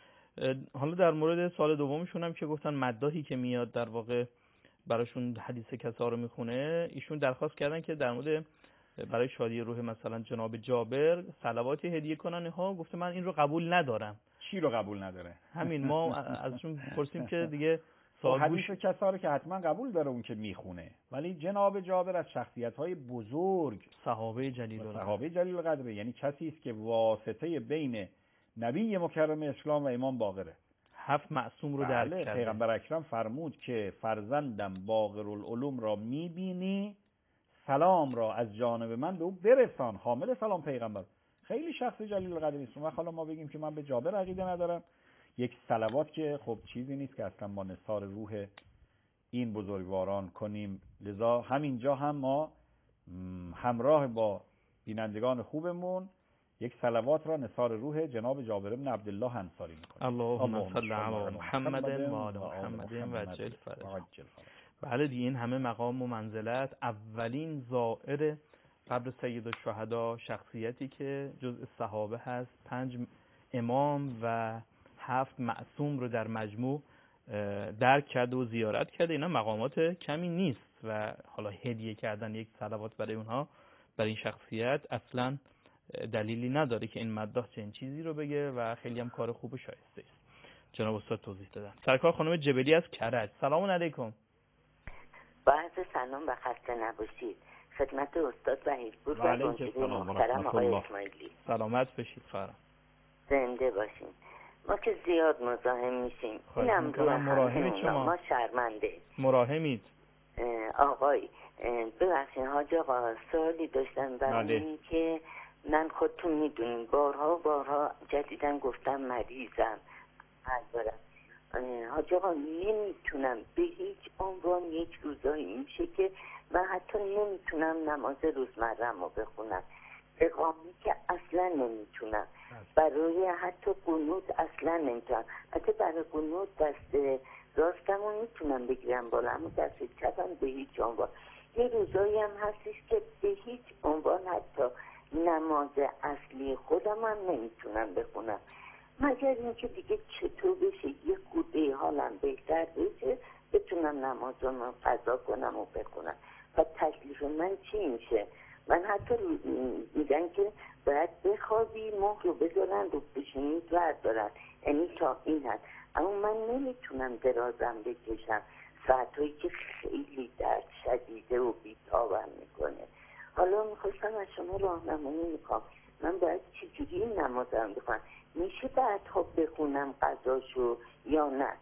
Speaker 2: حالا در مورد سوال دومشون هم که گفتن مداحی که میاد در واقع براشون حدیث کسا رو میخونه، ایشون درخواست کردن که در مورد برای شادی روح مثلا جناب جابر صلواتی هدیه کنن ها. گفته من این رو قبول ندارم.
Speaker 3: چی رو قبول نداره؟
Speaker 2: همین ما ازشون پرسیم که دیگه
Speaker 3: حدیث کسا رو که حتما قبول داره اون که میخونه، ولی جناب جابر از شخصیت‌های بزرگ
Speaker 2: صحابه جلیل القدر،
Speaker 3: صحابه جلیل القدر، یعنی کسی است که واسطه بین نبی مکرم اسلام و امام باقره.
Speaker 2: هفت معصوم رو درک کرده.
Speaker 3: پیغمبر اکرم فرمود که فرزندم باقر العلوم را میبینی، سلام را از جانب من به او برسان. حامل سلام پیغمبر، خیلی شخص جلیل القدر است. و حالا ما بگیم که من به جابر عقیده ندارم، یک صلوات که خب چیزی نیست که اصلا ما نثار روح این بزرگواران کنیم. لذا همینجا هم ما همراه با بینندگان خوبمون یک صلوات را نثار روح جناب جابر بن عبدالله انصاری میکنیم.
Speaker 2: اللهم صل علی محمد و آل محمد و عجل فرجهم. بله دیگه این همه مقام و منزلت، اولین زائر قبر سید الشهدا، شخصیتی که جزء صحابه هست، پنج امام و هفت معصوم رو در مجموع درک کرده و زیارت کرده. اینا مقامات کمی نیست و حالا هدیه کردن یک صلوات برای اونها، برای این شخصیت اصلا دلیلی نداره که این مداح چنین چیزی رو بگه و خیلی هم کار خوب و شایسته است. جناب استاد توضیح دادن. سرکار خانم جبلی از کرج، سلام علیکم.
Speaker 5: با عرض سلام و خسته نباشید خدمت استاد وحیدپور و بانجوی محترم آقای اسماعیلی.
Speaker 2: سلامت بشید خواهرم.
Speaker 5: زنده باشین. ما که زیاد مزاحم میشیم، اینم رو
Speaker 2: مراهمید شما.
Speaker 5: ما شرمنده
Speaker 2: مراهمید
Speaker 5: آقای. ببخشید حاج آقا، سوالی داشتم برای این که من خودتون میدونین بارها بارها جدیدن گفتم مریضم دارم. حاج آقا نمیتونم به هیچ عنوان، یک روزایی میشه که من حتی نمیتونم نماز روزمرم رو بخونم، اقامی که اصلا نمیتونم، برای حتی قنوت اصلا نمیتونم. حتی برای قنوت دست راستم رو میتونم بگیرم بالا، اما دست چپم به هیچ عنوان. یه روزایی هم هستش که به هیچ عنوان حتی نماز اصلی خودم هم نمیتونم بخونم، مگر اینکه دیگه چطور بشه یه خورده حالم بهتر بشه بتونم نمازم قضا کنم و بخونم. و تکلیف من چی میشه؟ من حتی میگن که باید بخوابی، مهر رو بذارن رو بشینید بردارن، یعنی تا این هست. اما من نمیتونم درازم بکشم، ساعتهایی که خیلی درد شدیده و بیتابم میکنه. حالا میخواستم از شما راهنمایی میخوام، من باید چجوری این نمازم بخونم؟ میشه بعد ها بخونم قضاشو یا نه؟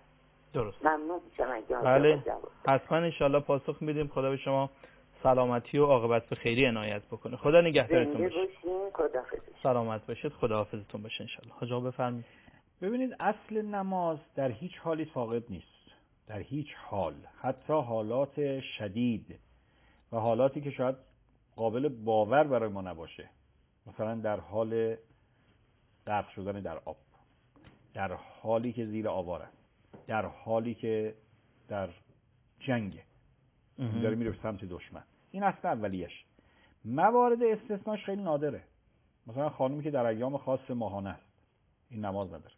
Speaker 2: درست.
Speaker 5: ممنون میشم اگه
Speaker 2: بله حتما انشالله پاسخ میدیم. خدا به شما سلامتی و عاقبت به خیری عنایت بکنه. خدا نگهدارتون باشه.
Speaker 5: سلامت
Speaker 2: باشید. خداحافظتون باشه انشالله. حاج آقا بفرمایید.
Speaker 3: ببینید اصل نماز در هیچ حالی فاقد نیست، در هیچ حال، حتی حالات شدید و حالاتی که شاید قابل باور برای ما نباشه، مثلا در حال غرق شدن در آب، در حالی که زیر آوار است، در حالی که در جنگ داره میره به سمت دشمن، این اصل اولیش. موارد استثناش خیلی نادره، مثلا خانومی که در ایام خاص ماهانه است این نماز نداره.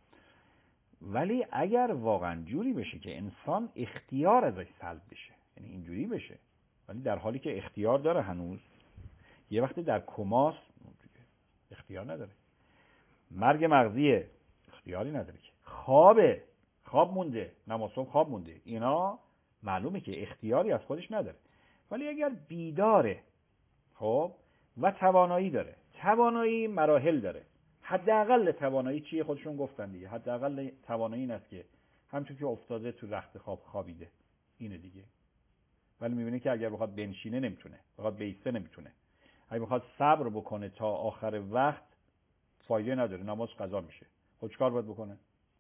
Speaker 3: ولی اگر واقعا جوری بشه که انسان اختیار ازش سلب بشه، یعنی اینجوری بشه ولی در حالی که اختیار داره، هنوز یه وقتی در کماست اختیار نداره، مرگ مغزیه اختیاری نداره، که خوابه خواب مونده، نماز صبح خواب مونده، اینا معلومه که اختیاری از خودش نداره. ولی اگر بیداره خب و توانایی داره، توانایی مراحل داره، حداقل توانایی چیه؟ خودشون گفتن دیگه، حداقل توانایی این است که همچون که افتاده تو رخت خواب خوابیده، اینه دیگه. ولی میبینه که اگر بخواد بنشینه نمیتونه، بخواد بیسته نمیتونه، اگه بخواد صبر بکنه تا آخر وقت فایده نداره، نماز قضا میشه. خب چیکار باید بکنه؟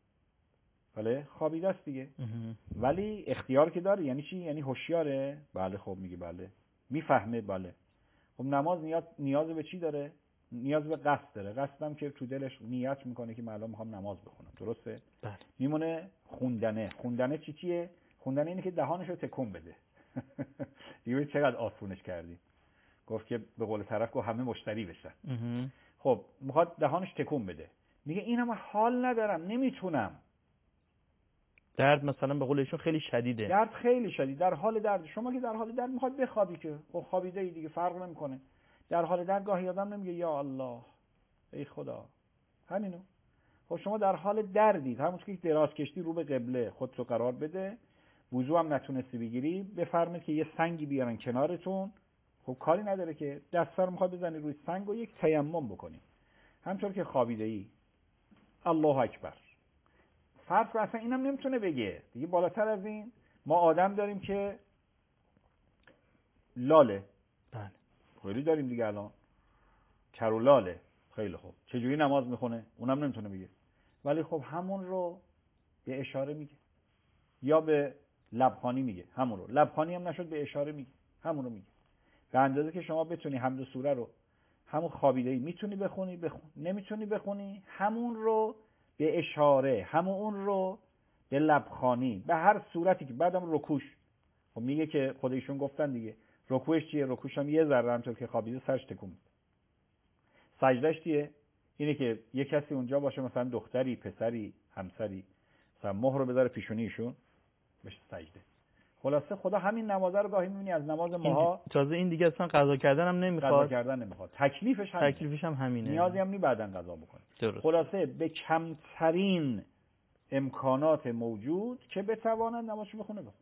Speaker 3: بله خوابیده است دیگه. ولی اختیار که داره. یعنی چی؟ یعنی هوشیاره. بله خب میگه بله، میفهمه. بله خب نماز نیاز نیاز به چی داره؟ نیاز به قصد داره. قصدم که تو دلش نیت میکنه که من الان میخوام نماز بخونم، درسته؟
Speaker 2: بله.
Speaker 3: میمونه خوندنه. خوندنه چی چیه؟ خوندنه اینه که دهانشو تکون بده. دیگه چقدر آسونش کردیم. گفت که به قول طرف گفت همه مشتری بشن. خب میخواد دهانش تکون بده، میگه اینم من حال ندارم، نمیتونم.
Speaker 2: درد مثلا به قول ایشون خیلی شدیده،
Speaker 3: درد خیلی شدید، در حال درد. شما که در حال درد میخواد بخوابی که خب خوابیده ای دیگه، فرق نمیکنه. در حال درد گاهی آدم نمیگه یا الله ای خدا، همینو. خب شما در حال دردید، همون که دراز کشتی رو به قبله، خودتو قرار بده، وضو هم نتونستی بگیری، بفرمایید که یه سنگی بیارن کنارتون. خب کاری نداره که دستا رو میخواد بزنی روی سنگ و یک تیمم بکنی، همونطور که خوابیده ای. الله اکبر. فرض کن اصلا اینم نمیتونه بگه دیگه. بالاتر از این ما آدم داریم که لاله.
Speaker 2: بله
Speaker 3: خیلی داریم دیگه الان، کرو لاله. خیلی خوب، چجوری نماز میخونه؟ اونم نمیتونه بگه. ولی خب همون رو به اشاره میگه، یا به لبخانی میگه، همون رو. لبخانی هم نشد به اشاره میگه، همون رو میگه. به اندازه که شما بتونی حمد و سوره رو همون خوابیده‌ای میتونی بخونی، بخون. نمیتونی بخونی، همون رو به اشاره، همون اون رو به لبخانی، به هر صورتی که. بعدم رکوش، خب میگه که خودشون گفتن دیگه، رکوعش چیه؟ رکوعش هم یه ذره همونطور که خوابیده سرش تکون میده. سجدهش چیه؟ اینه که یه کسی اونجا باشه، مثلا دختری، پسری، همسری، مثلا مهر رو بذاره پیشونی ایشون بشه سجده. خلاصه خدا همین نمازه رو گاهی می‌بینی از نماز ماها.
Speaker 2: تازه این دیگه اصلا قضا کردن هم نمیخواد.
Speaker 3: قضا کردن نمیخواد. تکلیفش همینه.
Speaker 2: تکلیفش هم همینه.
Speaker 3: نیازی هم نی بعدن قضا بکنه.
Speaker 2: درست.
Speaker 3: خلاصه به کمترین امکانات موجود که بتواند نمازشو بخونه بخونه.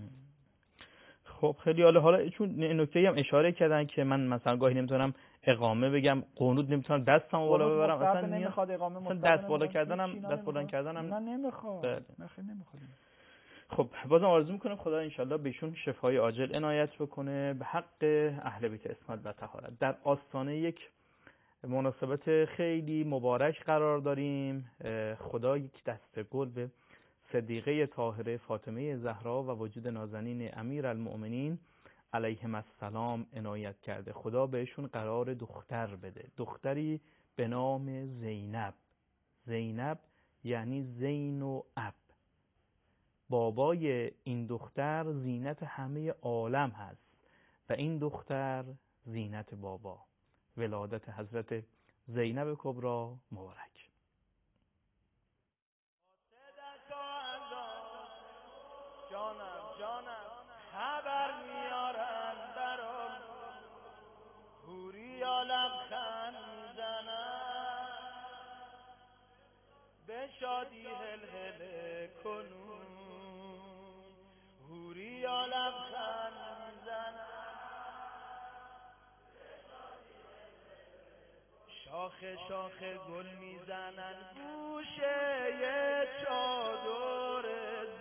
Speaker 2: خب خیلی عالی. حالا چون نکته‌ای هم اشاره کردن که من مثلا گاهی نمیتونم اقامه بگم، قنوت نمیتونم دستمو بالا ببرم، اصلا
Speaker 3: نمیخواد اقامه،
Speaker 2: مثلا دست بالا کردنم، دست بلند کردنم
Speaker 3: نه نمیخواد.
Speaker 2: بله.
Speaker 3: نه خیلی نمیخواد.
Speaker 2: خب بازم آرزو میکنم خدا انشالله بهشون شفای عاجل عنایت بکنه به حق اهل بیت اسمت و طهارت. در آستانه یک مناسبت خیلی مبارک قرار داریم. خدا یک دسته گل به صدیقه طاهره فاطمه زهرا و وجود نازنین امیرالمؤمنین علیهم السلام عنایت کرده. خدا بهشون قرار دختر بده، دختری به نام زینب. زینب یعنی زین و اب. بابای این دختر زینت همه عالم هست و این دختر زینت بابا. ولادت حضرت زینب کبری مبارک.
Speaker 6: جانم جانم خبر میارن برام، هوریا لبخند میزنن، به شادی هل هل کنون، هوریا لبخند میزنن، شاخه شاخه گل میزنن، گوشه چادر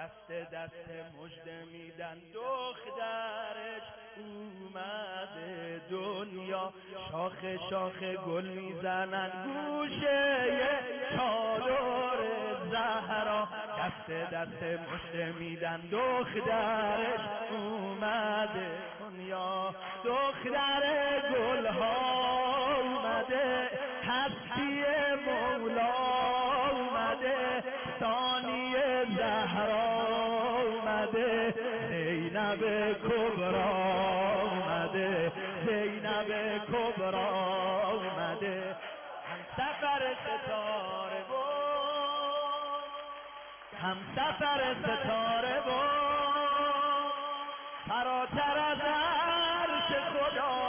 Speaker 6: دست دست مژده میدن دخترش اومده دنیا، شاخ شاخ گل میزنن گوشه چادر زهرا، دست دست مژده میدن دخترش اومده دنیا، دختر گلها اومده، هستی مولا اومده، ثانی زهرا اومده، زینب کبرا اومده، زینب کبرا اومده، هم سفر ستاره بود، هم سفر ستاره بود، فراتر از عرش خدا،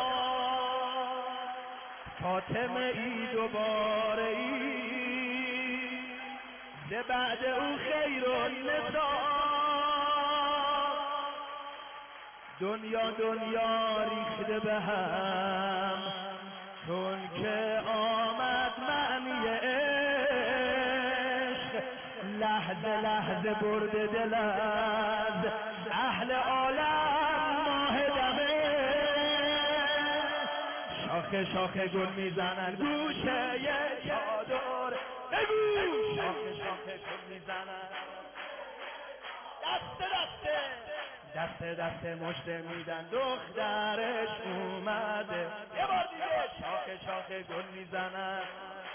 Speaker 6: فاطمه ای دوباره ای ز بعد او خیر النساء، دنیا دنیا ریخته به هم چون که آمد معنی عشق، لحظه لحظه برده دل از اهل عالم ماه دمه، شاخه شاخه گل میزنن گوشه چادر، بگو شاخه شاخه گل میزنن، دست دسته دست دست مژده میدن دخترش اومده، یه بار دیگه شاخه شاخه گل میزنن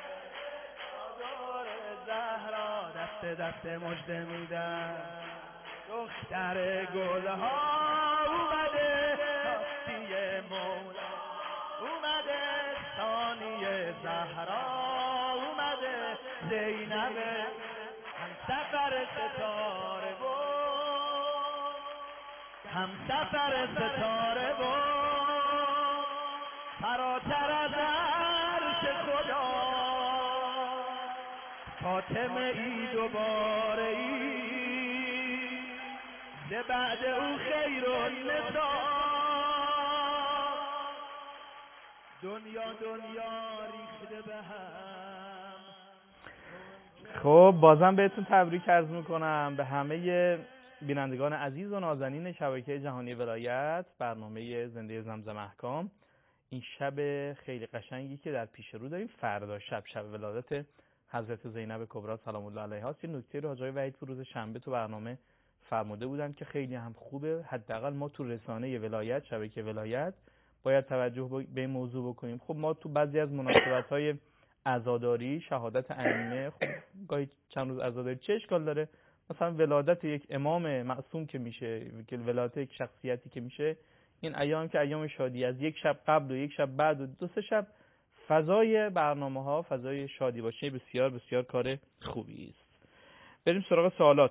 Speaker 6: چادر زهرا، دست دست مژده میدن دختر گلها اومده، هستی مولا اومده، ثانی زهرا اومده، زینب هم سفر ستاره بود، هم سفر ستاره بود، فراتر از عرش خدا، فاطمه ای دوباره ای ز بعد او خیر النساء، دنیا دنیا ریخته به هم.
Speaker 2: خب بازم بهتون تبریک عرض میکنم به همه بینندگان عزیز و نازنین شبکه جهانی ولایت، برنامه زنده زمزم احکام. این شب خیلی قشنگی که در پیش رو داریم، فردا شب شب ولادت حضرت زینب کبرا سلام الله علیها است. یه نکته رو حاج آقای وحید فروز شنبه تو برنامه فرموده بودن که خیلی هم خوبه، حداقل ما تو رسانه ولایت، شبکه ولایت باید توجه به این موضوع بکنیم. خب ما تو بعضی از مناسبت‌های عزاداری، شهادت ائمه، خب گاهی چند روز عزاداری چه اشکال داره؟ مثلا ولادت یک امام معصوم که میشه، که ولادت یک شخصیتی که میشه، این ایام که ایام شادی، از یک شب قبل و یک شب بعد و دو سه شب فضای برنامه‌ها فضای شادی باشه، بسیار بسیار کار خوبی است. بریم سراغ سوالات.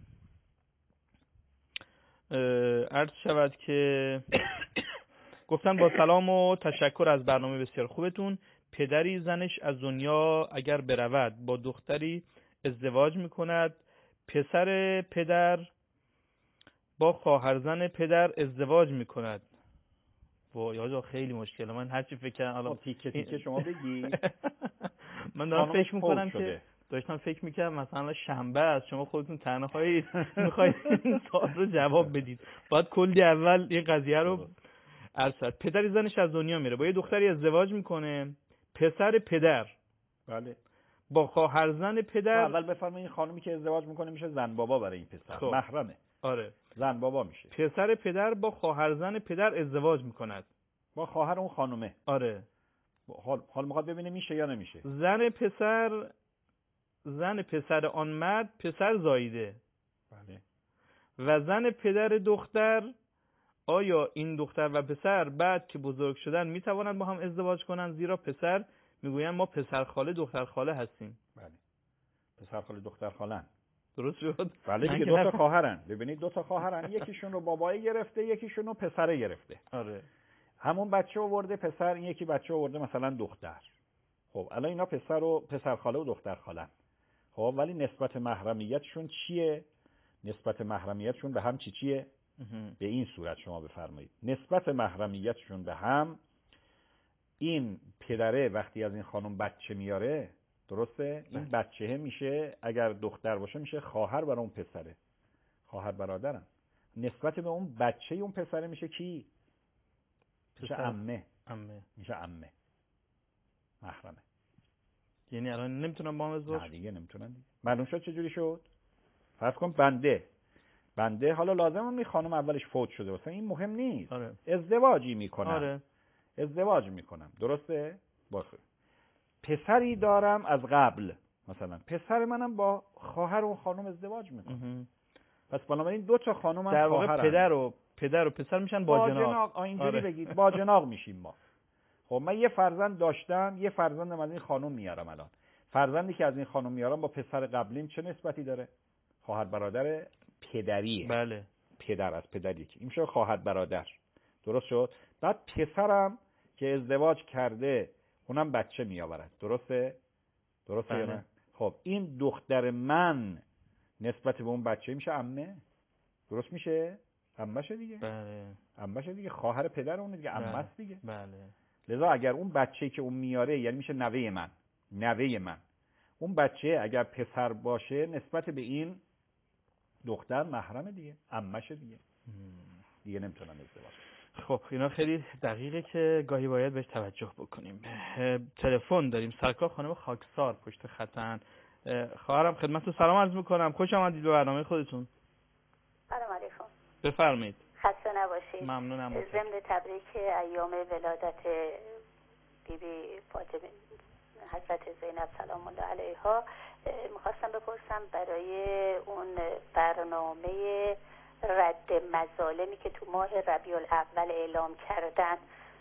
Speaker 2: عرض شود که گفتن با سلام و تشکر از برنامه بسیار خوبتون، پدری زنش از دنیا اگر برود با دختری ازدواج میکند، پسر پدر با خواهر زن پدر ازدواج میکند. وای آجا خیلی مشکله. من هرچی فکر کردم الان
Speaker 3: تیکه تیکه شما بگی.
Speaker 2: من دارم فکر میکنم که داشتم فکر میکردم مثلا شنبه است، شما خودتون تنهایی میخواید این سوال رو جواب بدید، باید کلی اول این قضیه رو ارسد. پدری زنش از دنیا میره، با یه دختری ازدواج میکنه، پسر پدر
Speaker 3: بله
Speaker 2: با خواهر زن پدر.
Speaker 3: اول بفرمایید این خانومی که ازدواج میکنه میشه زن بابا برای این پسر،
Speaker 2: خب.
Speaker 3: محرمه.
Speaker 2: آره
Speaker 3: زن بابا میشه.
Speaker 2: پسر پدر با خواهر زن پدر ازدواج میکند
Speaker 3: با خواهر اون خانومه.
Speaker 2: آره
Speaker 3: حال حال میخواد ببینه میشه یا نمیشه.
Speaker 2: زن پسر زن پسر آن مرد پسر زاییده.
Speaker 3: بله.
Speaker 2: و زن پدر دختر، آیا این دختر و پسر بعد که بزرگ شدن میتوانند با هم ازدواج کنند؟ زیرا پسر میگویند ما پسر خاله دختر خاله هستیم.
Speaker 3: بله. پسر خاله دختر خالن.
Speaker 2: درست شد؟
Speaker 3: بله دیگه دو تا خواهرن. ببینید دو تا خواهرن، یکیشون رو بابای گرفته، یکیشون رو پسره گرفته.
Speaker 2: آره.
Speaker 3: همون بچه آورده پسر، این یکی بچه آورده مثلا دختر. خب الان اینا پسر و پسر خاله و دختر خالن. خب ولی نسبت محرمیتشون چیه؟ نسبت محرمیتشون به هم چی چیه؟ به این صورت شما بفرمایید. نسبت محرمیتشون به هم، این پدره وقتی از این خانم بچه میاره، درسته؟ این بچه میشه، اگر دختر باشه میشه خواهر برای اون پسره. خواهر برادرن. نسبت به اون بچه اون پسره میشه کی؟ میشه عمه.
Speaker 2: عمه
Speaker 3: میشه عمه. محرمه.
Speaker 2: یعنی الان نمیتونم با هم ازدواج؟
Speaker 3: نه دیگه نمیتونن دیگه. معلوم شد چجوری شد؟ فرض کن بنده بنده حالا لازمه می خانم اولش فوت شده واسه این مهم نیست.
Speaker 2: آره.
Speaker 3: ازدواجی میکنم.
Speaker 2: آره.
Speaker 3: ازدواج میکنم. درسته؟ باشه. پسری دارم از قبل، مثلا پسر منم با خواهر اون خانم ازدواج میکنه. پس بنابراین دو تا خانم هم
Speaker 2: در واقع
Speaker 3: خواهرن.
Speaker 2: پدر و پدر و پسر میشن با جناق.
Speaker 3: با اینجوری
Speaker 2: آره.
Speaker 3: بگید با جناق میشیم ما. خب من یه فرزند داشتم، یه فرزندم از این خانم میارم. الان فرزندی که از این خانم میارم با پسر قبلیم چه نسبتی داره؟ خواهر برادر پدریه.
Speaker 2: بله.
Speaker 3: پدر از پدر یکی، این میشه خواهر برادر. درست شد؟ بعد پسرم که ازدواج کرده اونم بچه میآورد. درسته؟ درسته یا نه؟ خب این دختر من نسبت به اون بچه میشه عمه. درست میشه؟ عمشه دیگه.
Speaker 2: بله.
Speaker 3: عمشه دیگه، خواهر پدر اونه دیگه، عمه است دیگه.
Speaker 2: بله.
Speaker 3: لذا اگر اون بچه‌ای که اون میاره، یعنی میشه نوه من، نوه من. اون بچه اگر پسر باشه نسبت به این دختر محرم دیگه، عمشه دیگه. دیگه نمیتونن ازدواج.
Speaker 2: خب اینا خیلی دقیقه که گاهی باید بهش توجه بکنیم. تلفن داریم. سرکار خانم خاکسار پشت خطن. خواهرم خدمتتون سلام عرض میکنم. خوش آمدید به برنامه خودتون.
Speaker 7: سلام علیکم.
Speaker 2: بفرمایید.
Speaker 7: خسته نباشید.
Speaker 2: ممنونم.
Speaker 7: ضمن تبریک ایام ولادت بی بی فاطمه حضرت زینب سلام الله علیها، میخواستم بپرسم برای اون برنامه رد مظالمی که تو ماه ربیع الاول اعلام کردن،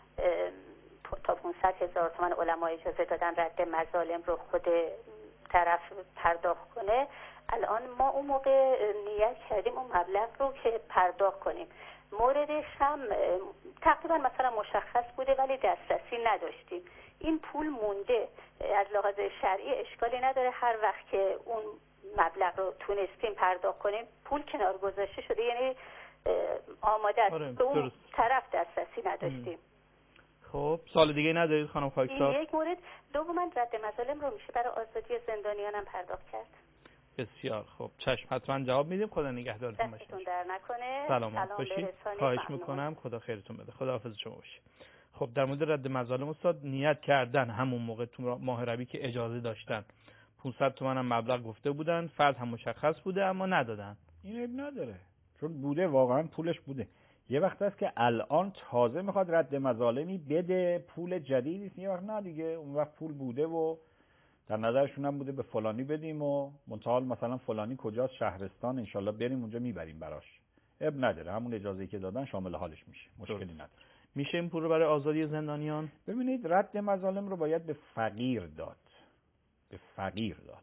Speaker 7: تا پانصد هزار تومان علما اجازه دادن رد مظالم رو خود طرف پرداخت کنه. الان ما اون موقع نیت کردیم اون مبلغ رو که پرداخت کنیم، موردش هم تقریبا مثلا مشخص بوده ولی دسترسی نداشتیم. این پول مونده، از لحاظ شرعی اشکالی نداره هر وقت که اون مبلغ رو تونستیم پرداخت کنیم پول کنار گذاشته شده، یعنی آماده است.
Speaker 2: آره،
Speaker 7: به اون طرف دسترسی نداشتیم.
Speaker 2: خب سال دیگه ندارید خانم خاکسار؟
Speaker 7: این یک مورد. دوما رد مظالم رو میشه برای آزادی زندانیان هم پرداخت کرد؟
Speaker 2: بسیار خوب، چشم، حتما جواب میدیم. خدا نگهدارتون باشه.
Speaker 7: دستتون در نکنه.
Speaker 2: سلامت باشید. خواهش میکنم. خدا خیرتون بده. خداحافظ شما باشید. خب در مورد رد مظالم استاد نیت کردن همون موقع تو ماه ربیع که اجازه داشتن پانصد تومن هم مبلغ گفته بودن، فرض هم مشخص بوده اما ندادن.
Speaker 3: این عیب نداره چون بوده، واقعا پولش بوده. یه وقت هست که الان تازه میخواد رد مظالمی بده، پول جدید نیست. یه وقت نه دیگه، اون وقت پول بوده و در نظرشون هم بوده به فلانی بدیم و منتها مثلا فلانی کجاست، شهرستان، انشالله بریم اونجا میبریم براش. عیب نداره، همون اجازه‌ای که دادن شامل حالش میشه، مشکلی نداره.
Speaker 2: میشه این پول رو برای آزادی زندانیان؟
Speaker 3: ببینید رد مظالم رو باید به فقیر داد. به فقیر داد.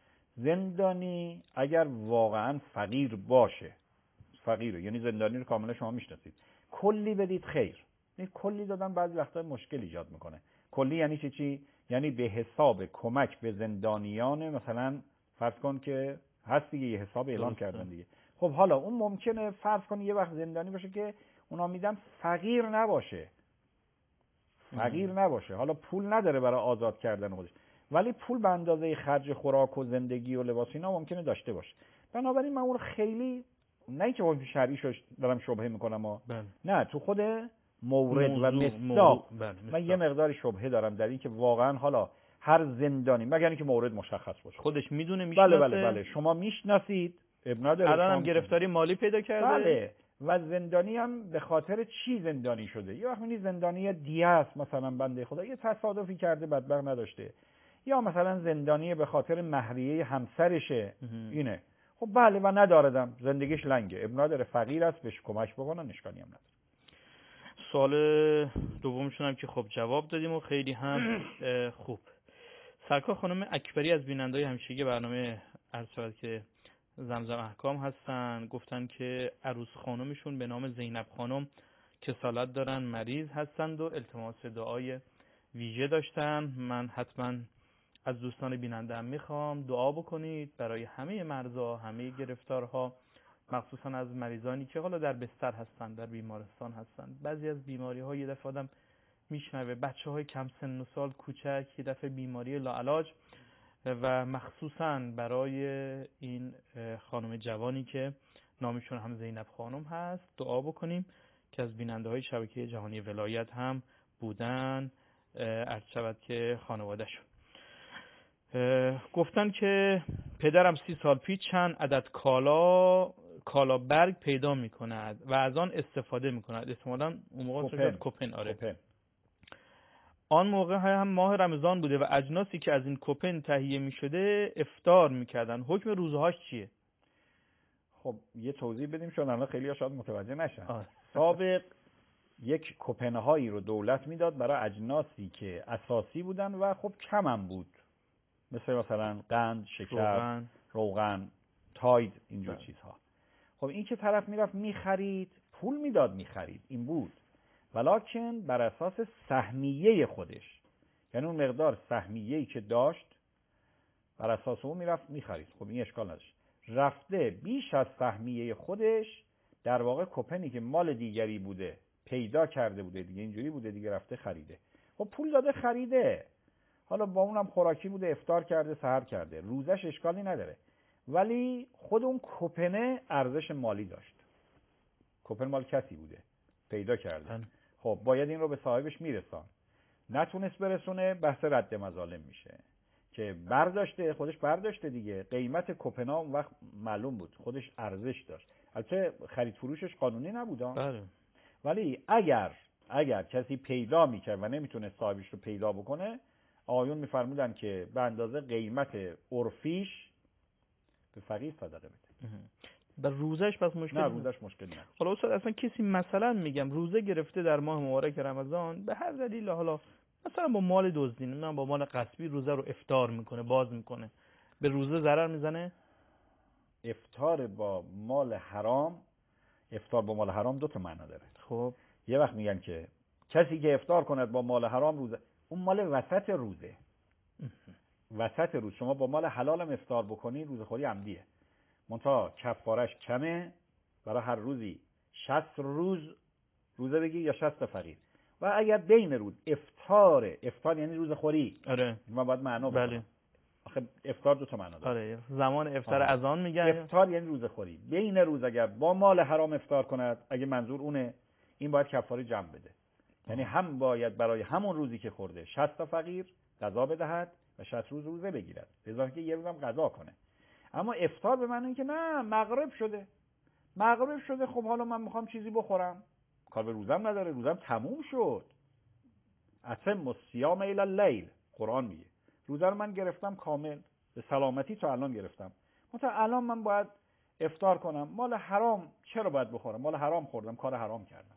Speaker 3: زندانی اگر واقعا فقیر باشه، فقیره، یعنی زندانی رو کاملا شما میشناسید، کلی بدید خیر. این کلی دادن بعضی وقتا مشکل ایجاد میکنه. کلی یعنی چی چی؟ یعنی به حساب کمک به زندانیان، مثلا فرض کن که هست دیگه یه حساب اعلام کردن دیگه. خب حالا اون ممکنه فرض کن یه وقت زندانی باشه که اونا میدن فقیر نباشه. فقیر ام. نباشه. حالا پول نداره برای آزاد کردن خودش، ولی پول به اندازه خرج خوراک و زندگی و لباس اینا ممکنه داشته باشه. بنابراین من اون خیلی نه اینکه اون شرعیش دارم شبهه میکنم ها. نه، تو خود مورد موضوع، و مصداق من یه مقداری شبهه دارم در این که واقعا حالا هر زندانی، مگر اینکه مورد مشخص باشه،
Speaker 2: خودش میدونه میشناسه.
Speaker 3: بله بله بله شما میشناسید، اب نداره.
Speaker 2: الان هم گرفتاری مالی پیدا کرده.
Speaker 3: بله. و زندانی هم به خاطر چی زندانی شده؟ یه وقت می‌بینی زندانی دیه است، مثلا بنده خدا یه تصادفی کرده بدبخت نداشته، یا مثلا زندانی به خاطر مهریه همسرشه. اینه خب بله و نداردم زندگیش لنگه، اب نداره، فقیر است، بهش کمک بکنن، اشکالی هم نداره.
Speaker 2: سوال دومشون هم که خب جواب دادیم و خیلی هم خوب. سرکار خانم اکبری از بیننده‌های همیشگی برنامه عرض شد که زمزم احکام هستن، گفتن که عروس خانمشون به نام زینب خانم کسالت دارن، مریض هستند و التماس دعای ویژه داشتن. من حتما از دوستان بیننده هم میخوام دعا بکنید برای همه مرزا، همه گرفتارها، مخصوصا از مریضانی که حالا در بستر هستن، در بیمارستان هستن. بعضی از بیماری ها یه دفعه آدم میشنوه، بچه های کم سن و سال کوچک یه دفعه بیماری لاعلاج، و مخصوصا برای این خانم جوانی که نامشون هم زینب خانم هست. دعا بکنیم که از بیننده های شبکه جهانی ولایت هم بودن، عرض شود که خانوادهشون. گفتن که پدرم سی سال پیش چند عدد کالا کالا برگ پیدا می کند و از آن استفاده می کند. احتمالاً اون موقع شاید کوپن. آره کوپن. آن موقع هم ماه رمضان بوده و اجناسی که از این کوپن تهیه می شده افطار می کردن. حکم روزهاش چیه؟
Speaker 3: خب یه توضیح بدیم چون الان خیلی ها شاید متوجه نشن. سابق یک کوپن هایی رو دولت میداد برای اجناسی که اساسی بودن و خب کم هم بود، مثل مثلا قند، شکر، روغن, روغن تاید، اینجور چیزها. خب این که طرف میرفت میخرید، پول میداد میخرید، این بود، ولکن بر اساس سهمیه خودش، یعنی اون مقدار سهمیه‌ای که داشت بر اساس اون میرفت میخرید. خب این اشکال نداشت. رفته بیش از سهمیه خودش، در واقع کوپنی که مال دیگری بوده پیدا کرده بوده دیگه، اینجوری بوده دیگه، رفته خریده. خب پول داده خریده، حالا با اونم خوراکی بوده، افطار کرده، سحر کرده، روزش اشکالی نداره، ولی خود اون کوپنه ارزش مالی داشت. کوپن مال کسی بوده، پیدا کرده. خب باید این رو به صاحبش میرسان. نتونست برسونه، بحث رد مظالم میشه که برداشته، خودش برداشته دیگه. قیمت کوپنا اون وقت معلوم بود، خودش ارزش داشت. البته خرید فروشش قانونی نبود، بله. ولی اگر اگر کسی پیدا میکرد و نمیتونه صاحبش رو پیدا بکنه، آقایون میفرمودن که به اندازه قیمت عرفیش به فقیر صدقه بده.
Speaker 2: بر روزش پس مشکل
Speaker 3: نه، روزش مشکل نه.
Speaker 2: حالا استاد اصلا کسی مثلا میگم روزه گرفته در ماه مبارک رمضان، به هر دلیل، حالا مثلا با مال دزدی، نه با مال غصبی، روزه رو افطار میکنه، باز میکنه، به روزه ضرر میزنه؟
Speaker 3: افطار با مال حرام، افطار با مال حرام دو تا معنا داره.
Speaker 2: خب
Speaker 3: یه وقت میگن که کسی که افطار کند با مال حرام روزه، اون مال وسط روزه. وسط روز شما با مال حلالم افطار بکنی، روزه خوری عمدیه. منتها کفارش کمه، برای هر روزی شصت روز روزه بگی یا شصت فقیر. و اگر بین روز افطار، افطار یعنی روزه خوری.
Speaker 2: آره.
Speaker 3: من باید معنا بکنم.
Speaker 2: بله.
Speaker 3: آخه افطار دو تا معنا داره.
Speaker 2: آره. زمان افطار اذان میگن.
Speaker 3: افطار یعنی روزه خوری. بین روز اگر با مال حرام افطار کند، اگه منظور اونه، این باید کفاره جمع بده. یعنی هم باید برای همون روزی که خورده شصت تا فقیر غذا بدهد و شصت روز روزه بگیرد، لذا که یه روزم غذا کنه. اما افطار به معنی اینکه نه، مغرب شده. مغرب شده، خب حالا من میخوام چیزی بخورم. کار به روزم نداره، روزم تموم شد. اتم الصیام الی اللیل، قرآن میگه. روزه رو من گرفتم کامل، به سلامتی تا الان گرفتم. مثلا الان من باید افطار کنم. مال حرام چرا باید بخورم؟ مال حرام خوردم، کار حرام کردم.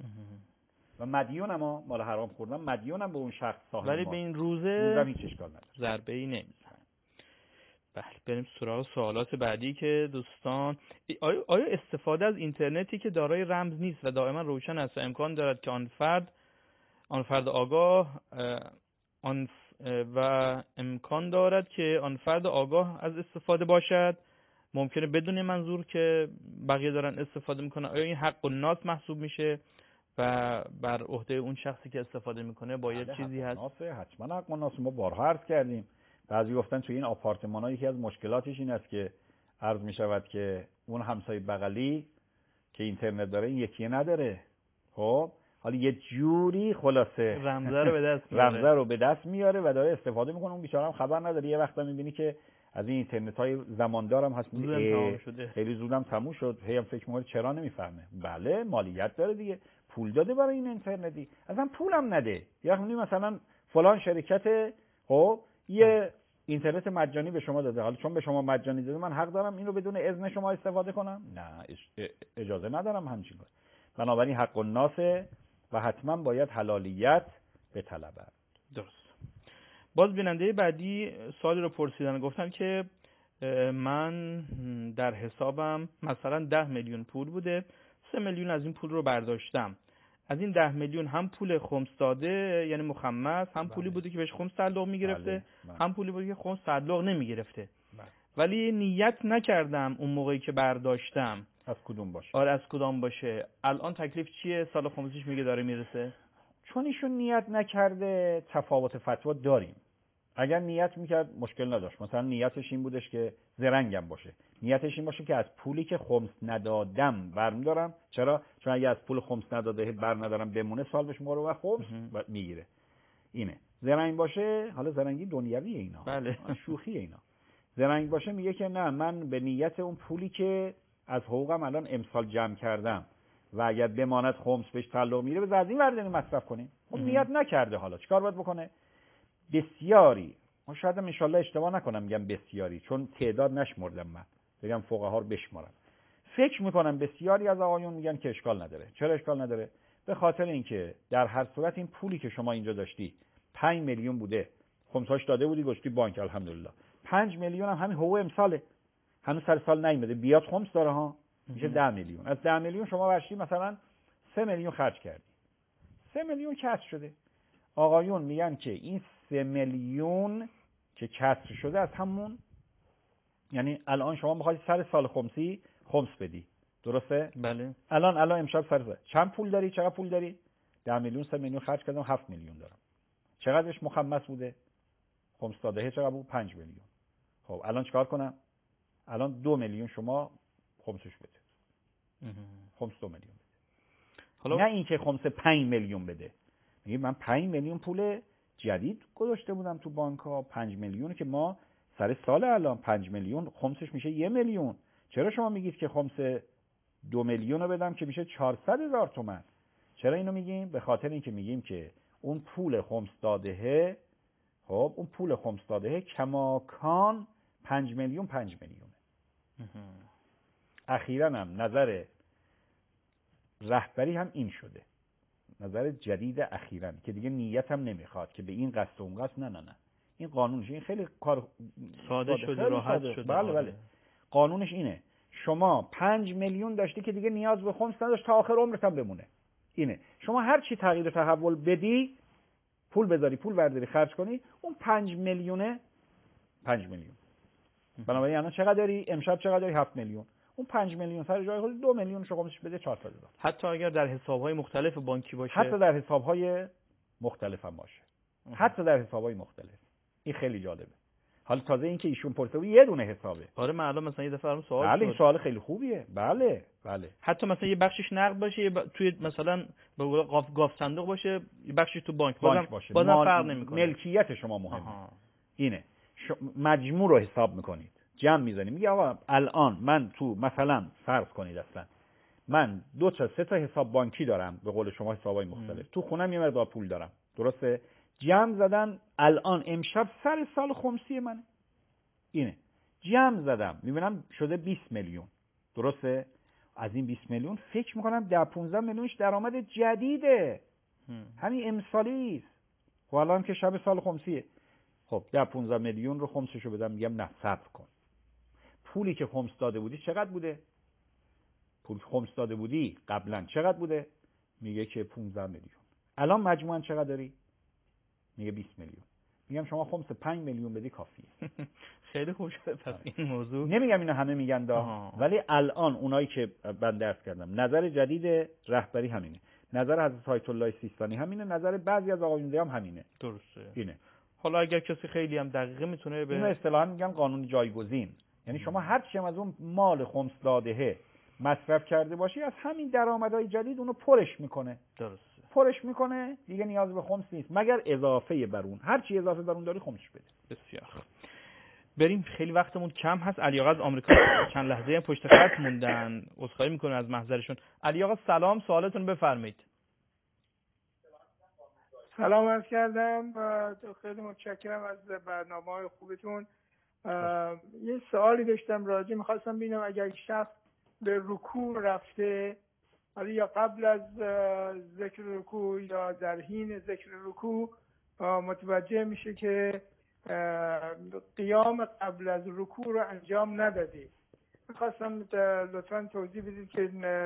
Speaker 3: و مدیونم، مال حرام خوردم، مدیونم به اون شخص صاحب.
Speaker 2: ولی به این روزه
Speaker 3: روزم هیچ اشکال نداره،
Speaker 2: ضربه ای نمیزنه. بله، بریم سراغ سوالات بعدی که دوستان. آیا, آیا استفاده از اینترنتی که دارای رمز نیست و دائما روشن است و امکان دارد که آن فرد آن فرد آگاه آن و امکان دارد که آن فرد آگاه از استفاده باشد، ممکنه بدون منظور که بقیه دارن استفاده میکنن؟ آیا این حق الناس محسوب میشه و بر عهده اون شخصی که استفاده میکنه باید چیزی هست؟
Speaker 3: حتما حق الناس. ما بارها عرض کردیم، بعضی گفتن توی این آپارتمان‌ها یکی از مشکلاتش این است که عرض میشود که اون همسایه بغلی که اینترنت داره این یکی نداره. خب حالا یه جوری خلاصه
Speaker 2: رمزه رو به دست میاره
Speaker 3: رمزه رو به دست میاره و داره استفاده میکنه. اون بیچاره هم خبر نداره. یه وقتا میبینی که از این اینترنت‌های زماندار هم هست،
Speaker 2: تمام شده،
Speaker 3: خیلی زودم تموم شد. هی هم فکر می‌کنه چرا نمیفهمه. بله، مالیت داره دیگه، پول داده برای این اینترنتی، اصلا پولم نده. یا مثلا فلان شرکت خب یه اینترنت مجانی به شما داده، حالا چون به شما مجانی داده من حق دارم اینو بدون اذن شما استفاده کنم؟ نه، اجازه ندارم همچین کار. بنابراین حق الناس و حتما باید حلالیت بطلبه.
Speaker 2: درست. باز بیننده بعدی سوالی رو پرسیدن، گفتن که من در حسابم مثلا ده میلیون پول بوده، سه میلیون از این پول رو برداشتم. از این ده میلیون هم پول خمس داده یعنی مخمس، هم پولی بوده که بهش خمس تعلق میگرفته، هم پولی بوده که خمس تعلق نمیگرفته. ولی نیت نکردم اون موقعی که برداشتم
Speaker 3: از کدوم باشه.
Speaker 2: آره از کدام باشه. الان تکلیف چیه؟ سال خمسیش میگه داره میرسه.
Speaker 3: چون ایشون نیت نکرده تفاوت فتوا داریم. اگر نیت میکرد مشکل نداشت، مثلا نیتش این بودش که زرنگم باشه، نیتش این باشه که از پولی که خمس ندادم برمیدارم. چرا؟ چون اگه از پول خمس نداده بر ندارم بمونه سال بهش میخوره و خمس میگیره. اینه زرنگ باشه. حالا زرنگی دنیویه اینا،
Speaker 2: بله
Speaker 3: شوخی اینا. زرنگ باشه میگه که نه، من به نیت اون پولی که از حقوقم الان امسال جمع کردم و اگر بماند خمس بهش تعلق میره به از این ور مصرف کنیم. خب نیت نکرده، حالا چیکار باید بکنه؟ بسیاری، من شاید ان شاءالله اشتباه نکنم میگم بسیاری، چون تعداد نشمردم، من بگم فقها رو بشمارم، فکر میکنم بسیاری از آقایون میگن که اشکال نداره. چرا اشکال نداره؟ به خاطر اینکه در هر صورت این پولی که شما اینجا داشتی پنج میلیون بوده، خمساش داده بودی گذاشتی بانک، الحمدلله. پنج میلیون هم همین حقوق امساله، هنوز سر سال نیومده، بیاد خمس داره ها، میشه ده میلیون. از ده میلیون شما ورشی مثلا سه میلیون خرج کردی، سه میلیون کسر شده. آقایون میگن که این سه میلیون که کسر شده از همون، یعنی الان شما میخوای سر سال خمسی خمس بدی، درسته؟
Speaker 2: بله. الان
Speaker 3: الان امشب سر سال چند پول داری؟ چقدر پول داری؟ ده میلیون. سه میلیون خرج کردم، هفت میلیون دارم. چقدرش مخمس بوده؟ خمس داده چقدر بود؟ پنج میلیون. خب الان چیکار کنم؟ الان دو میلیون شما خمسش بده. خمس دو میلیون بده. حالا نه اینکه خمس پنج میلیون بده. میگه من پنج میلیون پول جدید گذاشته بودم تو بانک ها، پنج میلیون که ما سر سال الان پنج میلیون خمسش میشه یک میلیون. چرا شما میگید که خمس دو میلیون رو بدم که میشه چهارصد هزار تومان؟ چرا اینو میگیم؟ به خاطر اینکه میگیم که اون پول خمس دادهه، خب اون پول خمس دادهه کماکان پنج میلیون پنج میلیونه. اخیراً هم نظر رهبری هم این شده، نظر جدید اخیراً، که دیگه نیت هم نمیخواد که به این قصد و اون قصد، نه نه نه این قانونش، این خیلی کار
Speaker 2: ساده شده، راحت شده.
Speaker 3: بله بله قانونش اینه، شما پنج میلیون داشتی که دیگه نیاز به خمس نداشت، تا آخر عمرت هم بمونه. اینه شما هر چی تغییر تحول بدی، پول بذاری پول برداری خرج کنی، اون پنج میلیونه پنج میلیون. بنابراین الان چقدر داری؟ امشب چقدر داری؟ هفت میلیون. اون پنج میلیون سر جای خود دو میلیون شو خمسش بده، چهارصد هزار.
Speaker 2: حتی اگر در حساب‌های مختلف بانکی باشه،
Speaker 3: حتی در حساب‌های مختلف هم باشه، حتی در حساب‌های مختلف. این خیلی جالبه. حالا تازه این که ایشون پرسید یه دونه حسابه.
Speaker 2: آره من الان مثلا یه دفعه برام سوال
Speaker 3: بله
Speaker 2: شد.
Speaker 3: این سوال خیلی خوبیه. بله بله.
Speaker 2: حتی مثلا یه بخشش نقد باشه، ب... توی مثلا به قول قاف گاف صندوق باشه، یه بخشی تو بانک,
Speaker 3: بانک
Speaker 2: بازم
Speaker 3: باشه.
Speaker 2: بازم
Speaker 3: مال...
Speaker 2: فرق نمی‌کنه.
Speaker 3: ملکیت شما مهمه. آها. اینه ش... مجموع رو حساب می‌کنید، جمع می‌زنید، میگه آقا الان من تو مثلا فرض کنید اصلا من دو تا سه تا حساب بانکی دارم، به قول شما حسابای مختلف. ام. تو خونم یه مقدار پول دارم، درسته؟ جمع زدن الان امشب سر سال خمسی منه. اینه جمع زدم میبینم شده بیست میلیون، درسته؟ از این بیست میلیون فکر میکنم ده پانزده میلیونش درآمد جدیده، هم. همین امسالی است. خب الان که شب سال خمسیه، خب ده پانزده میلیون رو خمسشو بدم، میگم نه صبر کن، پولی که خمس داده بودی چقدر بوده؟ پول خمس داده بودی قبلا چقدر بوده؟ میگه که پانزده میلیون. الان مجموعاً چقدر داری؟ میگه بیست میلیون. میگم شما خمس پنج میلیون بدی کافیه.
Speaker 2: خیلی خوب شده. پس این موضوع
Speaker 3: نمیگم اینو همه میگن دا، ولی الان اونایی که من درس کردم نظر جدید رهبری همینه، نظر حضرت آیت الله سیستانی همینه، نظر بعضی از آقایون دیگه هم همینه.
Speaker 2: درسته.
Speaker 3: اینه.
Speaker 2: حالا اگر کسی خیلی هم دقیقه میتونه به
Speaker 3: اینو اصطلاحاً میگن قانون جایگزین، یعنی شما هر چی از اون مال خمس دادهه مصرف کرده باشی، از همین درآمدهای جدید اونو پرش میکنه.
Speaker 2: درسته.
Speaker 3: پرش میکنه، دیگه نیاز به خمس نیست، مگر اضافه بر اون. هر چی اضافه بر اون داری خمسش بده.
Speaker 2: بسیار خوب. بریم، خیلی وقتمون کم هست. علی آقا از آمریکا چند لحظه پشت خط موندن، عذرخواهی میکنه از محضرشون. علی آقا سلام، سوالتون بفرمایید.
Speaker 8: سلام عرض کردم و خیلی متشکرم از برنامه‌های خوبتون. یه سوالی داشتم راجع، می‌خواستم ببینم اگر شخص به رکوع رفته، حالا یا قبل از ذکر رکوع یا در حین ذکر رکوع متوجه میشه که قیام قبل از رکوع رو انجام ندادی، می‌خواستم لطفاً توضیح بدید که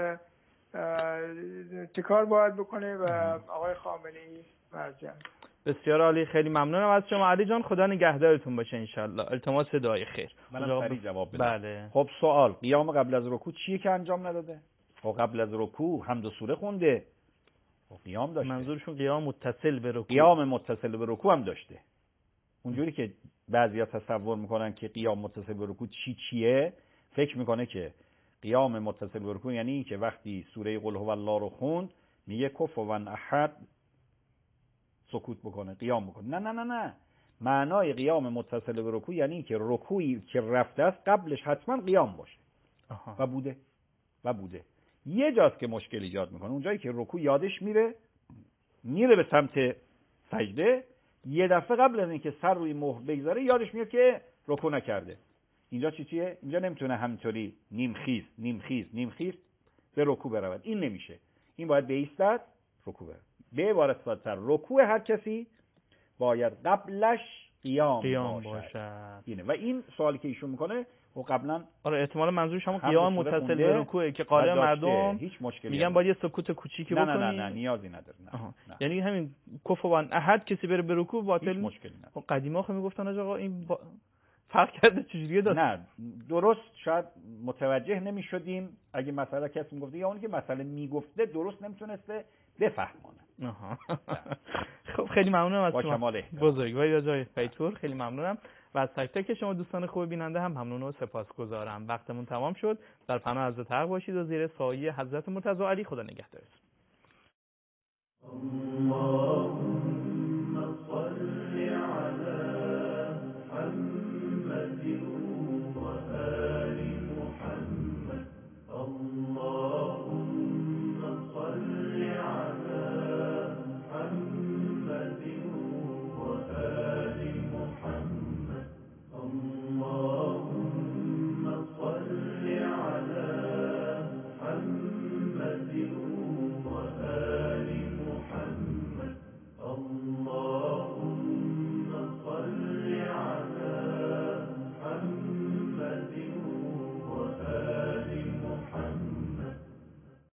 Speaker 8: چه کار باید بکنه و آقای خامنه‌ای مرجع.
Speaker 2: بسیار عالی، خیلی ممنونم از شما علی جان، خدا نگهدارتون باشه انشالله. التماس دعای خیر.
Speaker 3: منم سریع جواب بدم.
Speaker 2: بله.
Speaker 3: خب سوال، قیام قبل از رکوع چیه که انجام نداده؟ خب قبل از رکوع حمد و سوره خونده، خب قیام داشته.
Speaker 2: منظورشون قیام متصل به رکوع.
Speaker 3: قیام متصل به رکوع هم داشته، اونجوری که بعضیا تصور میکنن که قیام متصل به رکوع چی چیه، فکر میکنه که قیام متصل به رکوع یعنی این که وقتی سوره قل هو الله رو خوند میگه کفوا احد سکوت بکنه، قیام بکنه. نه نه نه نه معنای قیام متصل به رکوع یعنی این که رکوعی که رفته است قبلش حتما قیام باشه. آها. و بوده و بوده یه جاست که مشکل ایجاد میکنه، اونجایی که رکوع یادش میره میره به سمت سجده، یه دفعه قبل از اینکه سر روی مهر بگذاره یادش میاد که رکوع نکرده. اینجا چی چیه؟ اینجا نمیتونه همینطوری نیم خیز نیم خیز نیم خیز به رکوع برود، این نمیشه. این باید بایستد رکوع برود. به عبارت ساده‌تر رکوع هر کسی باید قبلش قیام, قیام باشد. باشد. اینه. و این سوالی که ایشون میکنه و قبلا
Speaker 2: آره احتمالاً منظورش هم قیام متصل به رکوعه که قاله مردم
Speaker 3: هیچ مشکلی
Speaker 2: میگن باید یه سکوت کوچیکی بکنی.
Speaker 3: نه نه نه, نه نیازی نداره. نه. نه.
Speaker 2: یعنی همین کفوا احد کسی بره به رکوع باطل
Speaker 3: هیچ مشکلی نداره.
Speaker 2: قدیما خب میگفتن آقا این با... فرق کرده چجوریه داد؟
Speaker 3: نه درست شاید متوجه نمیشدیم اگه مثلا کسی میگفته یا اونی که مثلا میگفته درست نمیتونسته بفهمونه.
Speaker 2: آها. خب خیلی ممنونم از شما بزرگواری آقای فیتور، خیلی ممنونم و از تک تک شما دوستان خوب بیننده هم ممنون و سپاسگزارم. وقتمون تمام شد. در پناه حضرت حق باشید و زیر سایه حضرت مرتضی علی خدا نگهدارتون.